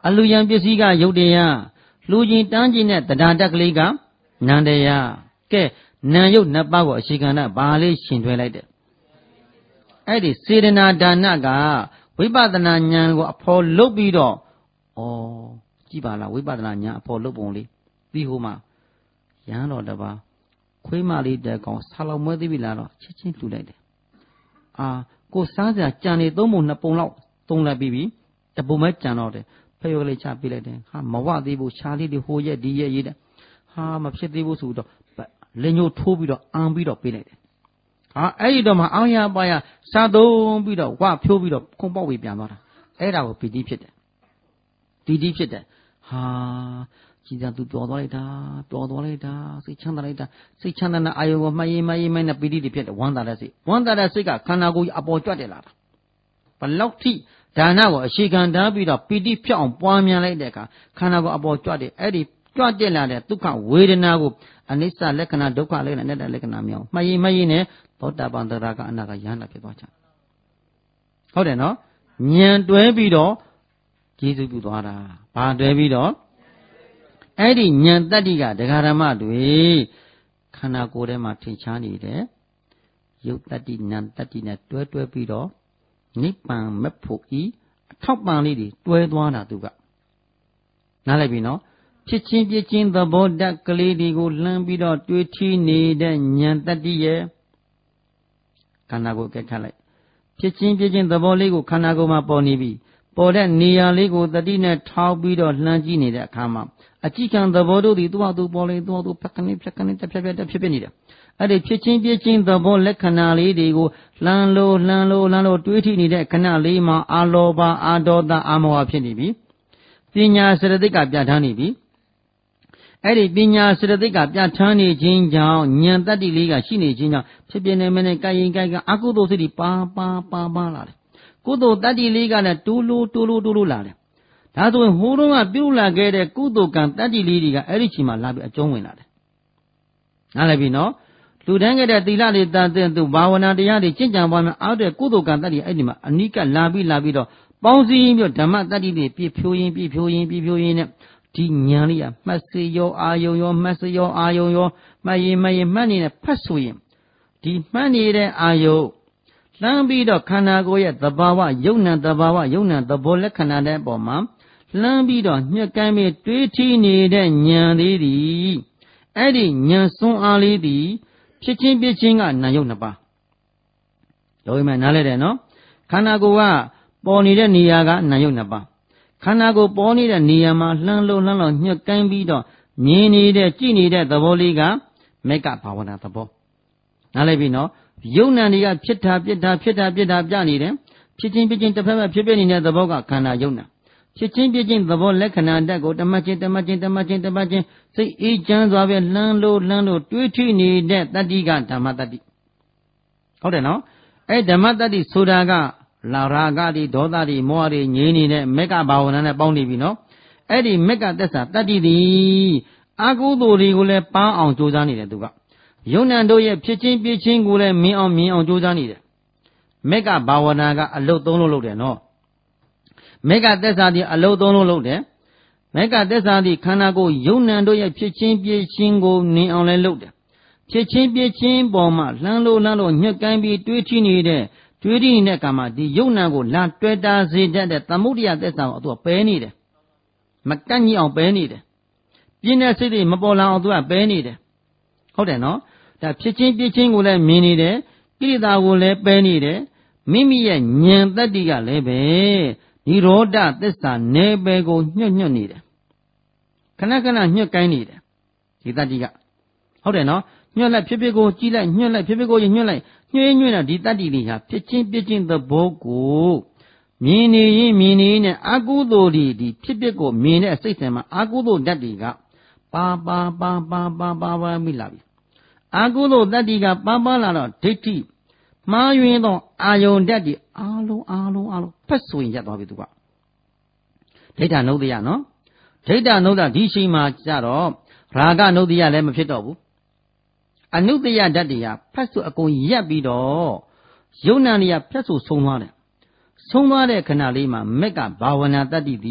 အလူယံပစ္စည်းကယုတ်တရားလူချင်းတန်းချင်းနဲ့တရားတက်ကလေးကနန္တရားကဲနံယုတ်နှစ်ပါးကိုအရှိကန္တဘာလေးရှင်ထွဲလိုက်တဲ့အဲ့ဒီစေတနာဒါနကဝိပဿနာဉာဏ်ကိုအဖော်လုပ်ပြီးတော့ဩကြည့်ပါလားဝိပဿနာဉာဏ်အဖော်လုပ်ပုံလေးပြီးဟိုမှာရဟန်းတော်တပါးခွေးမလေးတက်ကောင်ဆာလောင်မွဲသိပြီလားတော့ချက်ချင်းလှူလိုက်တယ်အာကိုစားစရာကြံနေ3 ပုံ 2 ပုံလောက်သုံးလိုက်ပြီးပြီတပုံပဲကြံတော့တယ်ဖျော်ကလေးချပေးလိုက်တယ်ဟာမဝသေးဘူးရှားလေးတွေဟိုရက်ဒီရက်ရေးတယ်ဟာမဖြစ်သေးဘူးဆိုတော့လက်ညှိုးထိုးပြီးတော့အံပြီးတော့ပေးလိုက်တယ်ဟာအဲ့ဒီတော့မှအောင်ရပါရစားသုံးပြီးတော့ဝဖြိုးပြီးတော့ခုံပေါက်ပြီးပြန်သွားတာအဲ့ဒါကိုပီတိဖြစ်တယ်ပီတိဖြစ်တယ်ဟာကြည်သာသူပျော်သွားလိုက်တာပျော်သွားလိုက်တာစိတ်ချမ်းသာလိုက်တာစိတ်ချမ်းသာတဲ့အာယုံကိုမှတ်ရင်နဲ့ပီတိတွေဖြစ်တယ်ဝမ်းသာတဲ့စိတ်ကခန္ဓာကိုယ်အပေါ်ကြွတယ်လာတာဘလောက်ထိဒါနကိုအရှိခံထားပြီးတော့ပီတိဖြစ်အောင်ပွားများလိုက်တဲ့အခါခန္ဓာကိုယ်အပေါ်ကြွတယ်အဲ့ဒီကြွတက်လာတဲ့ဒုက္ခဝေဒနာကိုအနိစ္စလက္ခဏာဒုက္ခလက္ခဏာအနတ္တလက္ခဏာမြောင်မှတ်ရင်နဲ့သောတာပန်သရကအနာကယန္တာဖြစ်သွားချဟုတ်တယ်နော်ဉာဏ်တွဲပြီးတော့ကျေးဇူးပြုသွားတာဘာတွဲပြီးတော့အဲ့ဒီဉာဏ်တတ္တိကဒကာဓမ္မတွေခန္ဓာကိုယ်ထဲမှာထင်ရှားနေတယ်ရုပ်တတ္တိဉာဏ်တတ္တိနဲ့တွဲပြီးတော့နိဗ္ဗာန်မဖို့ဤအထောက်ပံ့လေးတွေတွဲသွားတာသူကနားလိုက်ပြီနော်ဖြစ်ချင်းပြချင်းသဘောတက်ကလေးတွေကိုလှမ်းပြီးတော့တွေးထီးနေတဲ့ဉာဏ်တတ္တိရဲ့ခန္ဓာကိုယ်ကဲခတ်လိုက်ဖြစ်ချင်းပြချင်းသဘောလေးကိုခန္ဓာကိုယ်မှာပေါ်နေပြီပေါ်တဲ့နေရာလေးကိုတတိနဲ့ထောက်ပြီးတော့လှမ်းကြည့်နေတဲ့အခါမှာအကြည့်ခံသဘောတို့သည်သူ့ဟာသူပေါ်လေသူ့ဟာသူဖြတ်ကနေတက်ဖြစ်နေတယ်အဲ့ဒီဖြစ်ချင်းပြချင်းသဘောလက္ခဏာလေးတွေကိုလှမ်းလို့တွေးထီးနေတဲ့ခဏလေးမှာအာလောဘအာဒေါသအာမောဟဖြစ်နေပြီပညာစရတိကပြဋ္ဌာန်းနေပြီအဲ့ဒီပညာစရတိကပြဋ္ဌာန်းနေခြင်းကြောင့်ဉာဏ်တတ္တိလေးကရှိနေခြင်းကြောင့်ဖြစ်ပြနေမနဲ့ကာယင်ကာယကအကုသိုလ်စိတ်တွေပါလာတယ်ကုသိုလ်တတ္တိလေးကလည်းတိုးလို့လာတယ်ဒါဆိုရင်ဟိုတုန်းကပြုလာခဲ့တဲ့ကုသိုလ်ကံတတ္တိလေးတွေကအဲ့ဒီချိန်မှာလာပြီးအကျုံးဝင်လာတယ်နားလည်ပြီနော်လူတိုင်းခဲ့တဲ့သီလတွေတန်တဲ့သူဘာဝနာတရားတွေကျင့်ကြံပွားများအားတဲ့ကုသိုလ်ကံတတ္တိအဲ့ဒီမှာအနိကလာပြီးတော့ပေါင်းစည်းပြီးဓမ္မတတ္တိတွေပြည့်ဖြိုးရင်နဲ့ဒီဉာဏ်လေးကမှတ်စေရောအာယုံရောမှတ်စေရောအာယုံရောမှတ်ရင်မှတ်နေတဲ့ဖတ်ဆိုရင်ဒီမှတ်နေတဲ့အာယုံလှမ်းပြီးတော့ခန္ဓာကိုယ်ရဲ့သဘာဝယုံ nant သဘာဝယုံ nant သဘောလက္ခဏာတဲ့အပေါ်မှာလှမ်းပြီးတော့ညှက်ကမ်းပြီးတွေးထီးနေတဲ့ဉာဏ်လေးသည်အဲ့ဒီဉာဏ်စွမ်းအားလေးသည်ဖြစ်ချင်းကနာယုတ်နှစ်ပါးလောကီမှာနားလဲတယ်နော်ခန္ဓာကိုယ်ကပေါ်နေတဲ့နေရာကနာယုတ်နှစ်ပါးခန္ဓာကိုယ်ပေါ်နေတဲ့နေရာမှာလှမ်းလို့ညှက်ကမ်းပြီးတော့မြင်နေတဲ့ကြည့်နေတဲ့သဘောလေးကမေကဘာဝနာသဘောနားလဲပြီနော်ယုံ nant တွေကဖြစ်တာပြနေတယ်ဖြစ်ချင်းတစ်ဖက်ဖြစ်နေတဲ့သဘောကခန္ဓာယုံ nantဖြစ်ချင်းသဘောလက္ခဏာတက်ကိုတမချင်းစိတ်အေးချမ်းစွာပဲလှမ်းလို့တွေးထီးနေတဲ့တတ္တိကဓမ္မတတ္တိဟုတ်တယ်နော်အဲဓမ္မတတ္တိဆိုတာကလာရာဂတိဒေါသတိမောဟတွေငြိမ်းနေတဲ့မေကဘာဝနာနဲ့ပေါင်းနေပြီနော်အဲ့ဒီမေကသက်စာတတ္တိသည်အကုသိုလ်တွေကိုလည်းပန်းအောင်ကြိုးစားနေတယ်သူကယုံ nant တို့ရဲ့ဖြစ်ချင်းကိုလည်းမြင်အောင်ကြိုးစားနေတယ်မေကဘာဝနာကအလုတ်သုံးလို့လုပ်တယ်နော်မေကသက်စာသည်အလုတ်သုံးလို့လုပ်တယ်မေကသက်စာသည်ခန္ဓာကိုယ်ယုံ nant တို့ရဲ့ဖြစ်ချင်းကိုမြင်အောင်လည်းလုပ်တယ်ဖြစ်ချင်းပေါ်မှာလှမ်းလို့ညှက်ကမ်းပြီးတွေးထီးနေတဲ့ကံမှာဒီယုံ nant ကိုလာတွေ့တာစေတတ်တဲ့သမုဒိယသက်စာကိုသူကပယ်နေတယ်မကန့်ကြီးအောင်ပယ်နေတယ်ပြင်းတဲ့စိတ်တွေမပေါ်လာအောင်သူကပယ်နေတယ်ဟုတ်တယ်နော်ဒါဖြစ်ချင်းကိုလည်းမြင်နေတယ်ကိလေသာကိုလည်းပယ်နေတယ်မိမိရဲ့ဉာဏ်တတ္တိကလည်းပဲនិရောဓသစ္စာနယ်ပယ်ကိုညွတ်နေတယ်ခဏညွတ်ကိုင်းနေတယ်ဒီတတ္တိကဟုတ်တယ်နော်ညွတ်လိုက်ဖြစ်ကိုကြည့်လိုက်ညွတ်လိုက်ဖြစ်ကိုညွတ်လိုက်ညွှဲဒီတတ္တိလေးဟာဖြစ်ချင်းသဘောကိုမြင်နေရင်နဲ့အကုသိုလ်ဒီဖြစ်ကိုမြင်တဲ့စိတ်ထဲမှာအကုသိုလ်ဓာတ်တွေကပါမိလာပြီအကုသိုလ်တတ္တိကပါလာတော့ဒိဋ္ဌိမှားယွင်းသောအာယုန်ဓာတ်တွေအားလုံးဖတ်ဆိုရင်ရက်သွားပြီသူကဒိဋ္ဌာနုတ္တယနော်ဒိဋ္ဌာနုတ္တဒီရှိမှကြတော့ရာဂနုတ္တယလည်းမဖြစ်တော့ဘူးအနုတ္တယဓာတ်တွေကဖတ်ဆိုအကုန်ရက်ပြီးတော့ယုံ nant တွေကဖတ်ဆိုဆုံးသွားတယ်ဆုံးသွားတဲ့ခဏလေးမှာမက်ကဘာဝနာတတ္တိသည်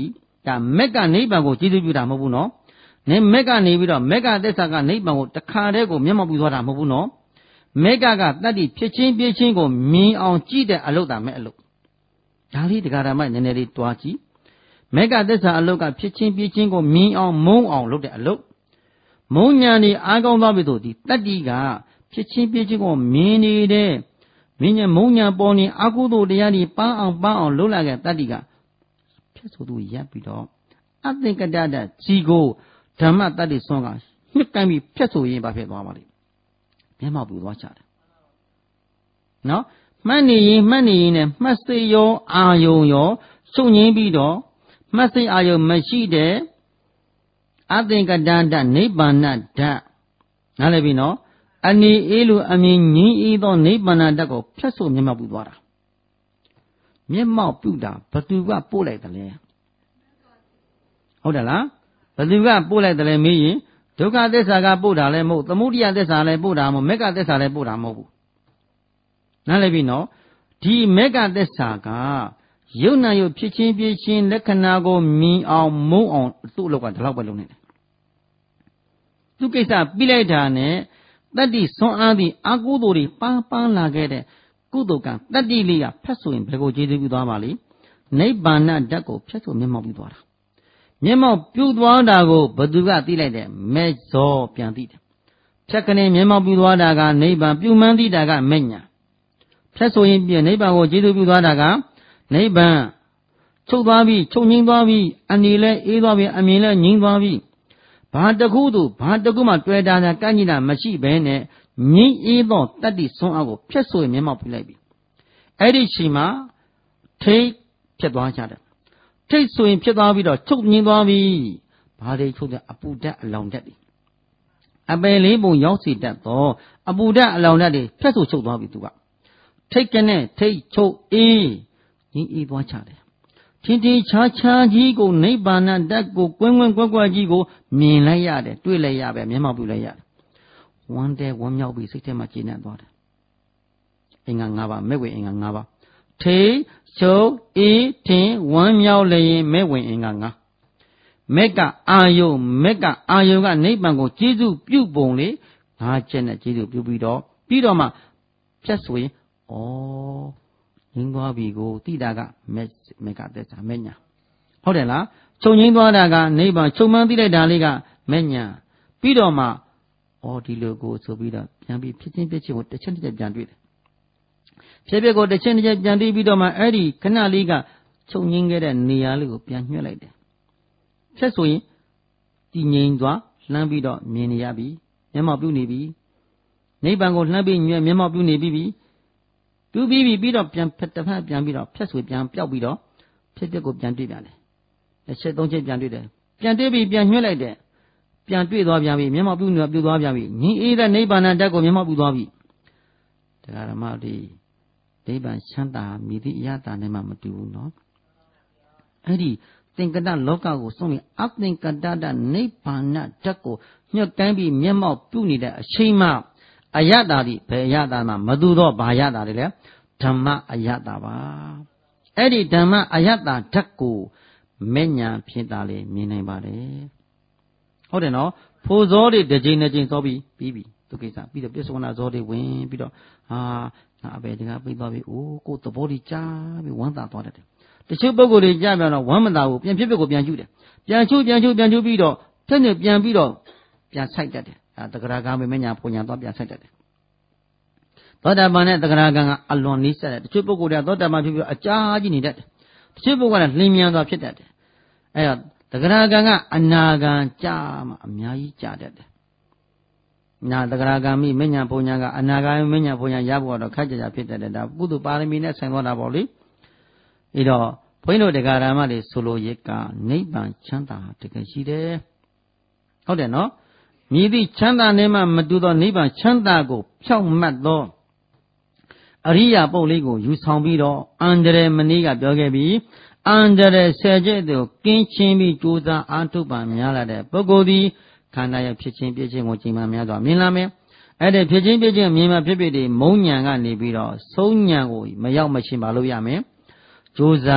ဒါမက်ကနိဗ္ဗာန်ကိုကျေးဇူးပြုတာမဟုတ်ဘူးနော်နေမက်ကနေပြီးတော့မက်ကသစ္စာကနိဗ္ဗာန်ကိုတခါတည်းကိုမျက်မှောက်ပြုသွားတာမဟုတ်ဘူးနော်မက်ကတတ္တိဖြစ်ချင်းပြချင်းကိုမြင်အောင်ကြည့်တဲ့အလုပ်တာမဲ့အလုပ်ဒါလေးတရားဓမ္မနည်းနည်းလေးတွားကြည့်မက်ကသစ္စာအလုပ်ကဖြစ်ချင်းပြချင်းကိုမြင်အောင်မုန်းအောင်လုပ်တဲ့အလုပ်မုန်းညာနေအားကောင်းသွားပြီဆိုဒီတတ္တိကဖြစ်ချင်းပြချင်းကိုမြင်နေတဲ့မြင်ညာမုန်းညာပေါ်နေအကုသိုလ်တရားတွေပန်းအောင်လုပ်လာတဲ့တတ္တိကဖြစ်ဆိုသူရပ်ပြီးတော့အသင်္ကတတជីကိုဓမ္မတတ္တိဆွမ်းကညှစ်ကန်ပြီးဖြတ်ဆိုရင်ဘာဖြစ်သွားပါလိမ့်မျက်မှောက်ပြုသွားကြတယ်နော်မှတ်နေရင်နဲ့မှတ်စိတ်ရောအာယုံရောချုပ်ငင်းပြီးတော့မှတ်စိတ်အာယုံမရှိတဲ့အသင်္ကတတနိဗ္ဗာန်ဓာတ်နားလည်ပြီနော်အနေအေးလိုအမြင်ငြင်းအေးသောနိဗ္ဗာန်ဓာတ်ကိုဖြတ်ဆိုမျက်မှောက်ပြုသွားတာမျက်မှောက်ပြုတာဘသူကပို့လိုက်တယ်လဲဟုတ်တယ်လားဘသူကပို့လိုက်တယ်လဲမေးရင်ဒုက္ခသစ္စာကပို့တာလည်းမဟုတ်သမုဒယသစ္စာလည်းပို့တာမဟုတ်မေဃသစ္စာလည်းပို့တာမဟုတ်ဘူးနားလည်ပြီနော်ဒီမေဃသစ္စာကယုံနာယုတ်ဖြစ်ချင်းပြချင်းလက္ခဏာကိုမြင်အောင်မုန်းအောင်သူ့အလောက်ကဒီလောက်ပဲလုပ်နေတယ်သူကိစ္စပြီးလိုက်တာနဲ့တတ္တိဆွမ်းအားသည့်အကုသိုလ်တွေပန်းလာခဲ့တဲ့ကုသိုလ်ကတတ္တိလေးကဖတ်ဆိုရင်ဘယ်ကိုကျေးဇူးပြုသွားပါလိမ့်နိဗ္ဗာန်ဓာတ်ကိုဖြတ်ဆိုမျက်မှောက်ပြုသွားတာမျက်မှောက်ပြုသွားတာကိုဘသူကသိလိုက်တယ်မဲ့ဇောပြန်သိတယ်ဖြတ်ကနေမျက်မှောက်ပြုသွားတာကနိဗ္ဗာန်ပြုမှန်းသိတာကမဲ့ညာဖြတ်ဆိုရင်ပြနိဗ္ဗာန်ကိုကျေးဇူးပြုသွားတာကနိဗ္ဗာန်ချုပ်သွားပြီချုပ်ငြိမ်းသွားပြီအနေလဲအေးသွားပြီအမြင်လဲငြိမ်းသွားပြီဘာတခုမှတွေ့တာကန့်ကြီးတာမရှိဘဲနဲ့ငြိမ်းအေးသောတတ္တိဆွမ်းအားကိုဖြတ်ဆိုရင်မျက်မှောက်ပြုလိုက်ပြီအဲ့ဒီချိန်မှာထိတ်ဖြစ်သွားကြတယ်ထိတ်ဆိုရင်ဖြစ်သွားပြီးတော့ချုပ်ငြိမ်းသွားပြီဘာတွေချုပ်တဲ့အပူဓာတ်အလောင်ဓာတ်တွေအပယ်လေးပုံရောက်စီတတ်သောအပူဓာတ်အလောင်ဓာတ်တွေဖြတ်ဆိုချုပ်သွားပြီသူကထိတ်ကနေထိတ်ချုပ်အေးငြိမ်းအေးသွားကြတယ်ထင်ထင်ရှားရှားကြီးကိုနိဗ္ဗာန်ဓာတ်ကိုကွင်းကွက်ကြီးကိုမြင်လိုက်ရတယ်တွေ့လိုက်ရပဲမျက်မှောက်ပြုလိုက်ရတယ်ဝမ်းတဲဝမ်းမြောက်ပြီးစိတ်ထဲမှာကျေနပ်သွားတယ်အင်္ဂါ၅ပါးမဲ့ဝင်အင်္ဂါ၅ပါးထိတ်ချုပ်အေးထင်ဝမ်းမြောက်လျင်မဲ့ဝင်အင်္ဂါ၅မက်ကအာယုကနိဗ္ဗာန်ကိုကျေးဇူးပြုပုံလေ၅ချက်နဲ့ကျေးဇူးပြုပြီးတော့မှဖြတ်ဆိုရင်ငြိမ်းသွားပြီကိုတိတာကမက်ကသက်စာမဲ့ညာဟုတ်တယ်လားချုပ်ငြိမ်းသွားတာကနိဗ္ဗာန်ချုပ်မှန်းသိလိုက်တာလေးကမဲ့ညာပြီးတော့မှဒီလိုကိုဆိုပြီးတော့ပြန်ပြီးဖြစ်ချင်းကိုတစ်ချက်ပြန်တွေ့တယ်ဖြစ်ကိုတစ်ချက်ပြန်တွေ့ပြီးတော့မှအဲ့ဒီခဏလေးကချုပ်ငြိမ်းခဲ့တဲ့နေရာလေးကိုပြန်ညှွှက်လိုက်တယ်ဖြတ်ဆိုရင်တည်ငြိမ်သွားလှမ်းပြီးတော့မြင်နေရပြီမျက်မှောက်ပြုနေပြီနိဗ္ဗာန်ကိုလှမ်းပြီးမျက်မှောက်ပြုနေပြီပြီးတော့ပြန်တစ်ဖက်ပြန်ပြီးတော့ဖြတ်ဆိုပြန်ပျောက်ပြီးတော့ဖြစ်ကိုပြန်တွေ့ပြန်တယ်တစ်ချက်သုံးချက်ပြန်တွေ့တယ်ပြန်တွေ့ပြီးပြန်ညှွှက်လိုက်တယ်ပြန်တွေ့သွားပြန်ပြီမျက်မှောက်ပြုနေပြုသွားပြန်ပြီညီအေးတဲ့နိဗ္ဗာန်ဓာတ်ကိုမျက်မှောက်ပြုသွားပြီတရားဓမ္မတွေနိဗ္ဗာန်ချမ်းသာမြည်သည့်အရသာနဲ့မှမတူဘူးနော်အဲ့ဒီသင်္ကတလောကကိုဆုံးပြီးအသင်္ကတတနိဗ္ဗာန်ဓာတ်ကိုညှွတ်တိုင်းပြီးမျက်မှောက်ပြုနေတဲ့အချိန်မှအရသာတွေဘယ်အရသာမှမတူတော့ဘာရသာတွေလဲဓမ္မအရသာပါအဲ့ဒီဓမ္မအရသာဓာတ်ကိုမဲ့ညာဖြစ်တာလေမြင်နိုင်ပါတယ်ဟုတ်တယ်နော်ဖိုးဇောတွေတစ်ချိန်နှစ်ချိန်စောပြီးပြီးသူကိစ္စပြီးတော့ပြစ္ဆုနာဇောတွေဝင်ပြီးတော့ငါအပဲဒီကပြီးသွားပြီကိုသဘောတွေကြားပြီးဝမ်းသာသွားတတ်တယ်တချို့ပုဂ္ဂိုလ်တွေကြားပြန်တော့ဝမ်းမသာဘူးပြန်ဖြစ်ကိုပြန်ကျူးတယ်ပြန်ကျူးပြီးတော့ဖြင့်ပြန်ပြီးတော့ပြန်ဆိုင်တတ်တယ်တဂရဂံမဲ့ညာပုံညာတော့ပြန်ဆိုင်တတ်တယ်သောတာပန်နဲ့တဂရဂံကအလွန်နီးစပ်တယ်တချို့ပုဂ္ဂိုလ်တွေကသောတာပန်ဖြစ်ပြီးအကြာကြီးနေတတ်တယ်တချို့ပုဂ္ဂိုလ်ကလင်းမြန်စွာဖြစ်တတ်တယ်အဲ့တော့တဂရဂံကအနာဂံကြာမှအများကြီးကြာတတ်တယ်နာတဂရဂံမိမညာပုံညာကအနာဂံမညာပုံညာရဖို့တော့ခက်ကြဖြစ်တတ်တယ်ဒါကုသိုလ်ပါရမီနဲ့ဆိုင်သွားတာပေါ့လေအဲ့တော့ဘုန်းကြီးတို့တရားဓမ္မတွေဆိုလိုရက်ကနိဗ္ဗာန်ချမ်းသာတကယ်ရှိတယ်ဟုတ်တယ်နော်မြည်သည့်ချမ်းသာနဲ့မှမတူသောနိဗ္ဗာန်ချမ်းသာကိုဖြောင့်မတ်သောအရိယာပုတ်လေးကိုယူဆောင်ပြီးတော့အန္တရာယ်မနည်းကပြောခဲ့ပြီးအန္တရာယ်ဆယ်ချက်တို့ကင်းချင်းပြီးကြိုးစားအားထုတ်ပါများလာတဲ့ပုဂ္ဂိုလ်သည်ခန္ဓာရဲ့ဖြစ်ချင်းပြည့်ချင်းကိုချိန်မှများစွာမြင်လာမယ်အဲ့ဒီဖြစ်ချင်းပြည့်ချင်းမြင်မှဖြစ်ဖြစ်ဒီမုံညာကနေပြီးတော့ဆုံးညာကိုမရောက်မချင်းပါလို့ရမယ်ကြိုးစား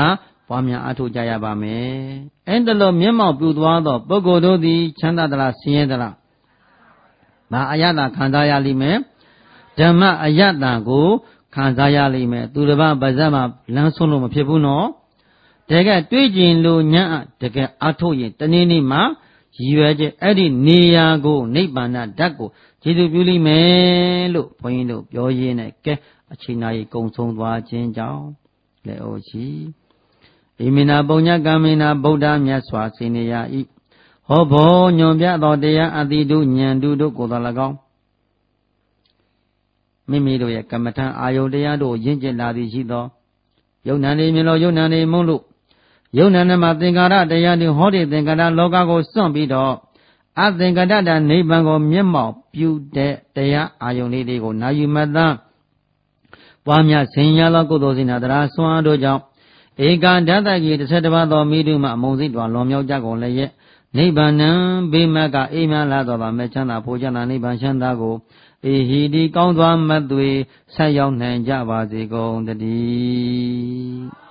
ပွားများအားထုတ်ကြရပါမယ်အဲ့ဒါလို့မျက်မှောက်ပြုသွားသောပုဂ္ဂိုလ်တို့သည်ချမ်းသာသလားဆင်းရဲသလားဘာအယတခံစားရလိမ့်မယ်ဓမ္မအယတကိုခံစားရလိမ့်မယ်သူတစ်ပါးပါဇက်မှာလမ်းဆုံးလို့မဖြစ်ဘူးနော်တကယ်တွေးကျင်လို့ညံ့တကယ်အားထုတ်ရင်တနေ့နေ့မှာရည်ရွယ်ချက်အဲ့ဒီနေရာကိုနိဗ္ဗာန်ဓာတ်ကိုကျေစုပြုလိမ့်မယ်လို့ဘုန်းကြီးတို့ပြောရင်းနဲ့ကဲအချိန်နာရီကုံဆုံးသွားခြင်းကြောင့်လက်အိုရှိဣမိနာပုညကမေနာဗုဒ္ဓမြတ်စွာစေနေရဤဟောဘောညွန်ပြသောတရားအတိတုဉာဏ်တုတို့ကိုယ်တော်၎င်းမိမိတို့ရဲ့ကမ္မထံအာယုန်တရားတို့ရင့်ကျက်လာသည်ရှိသောယုံနာနေမြင်လို့ယုံနာနေမုန်းလို့ယုံနာနဲ့မှာသင်္ကာရတရားတွေဟောတဲ့သင်္ကာရလောကကိုစွန့်ပြီးတော့အသင်္ကတတနိဗ္ဗာန်ကိုမျက်မှောက်ပြုတဲ့တရားအာယုန်လေးတွေကိုနာယူမတန်းပွားများဆင်ရသောကုသိုလ်စိနာတရားဆွမ်းအားတို့ကြောင့်ဧကဓာတကြီးတစ်ပါးသောမိတုမအမုံစိတ်တော်လွန်မြောက်ကြကုန်လည်းရဲ့နိဗ္ဗာန်ဘေးမကအေးမြလာတော်ပါမဲ့ချမ်းသာဖို့ချမ်းသာနိဗ္ဗာန်ချမ်းသာကိုအေဟိဒီကောင်းစွာမသွေဆက်ရောက်နိုင်ကြပါစေကုန်တည်း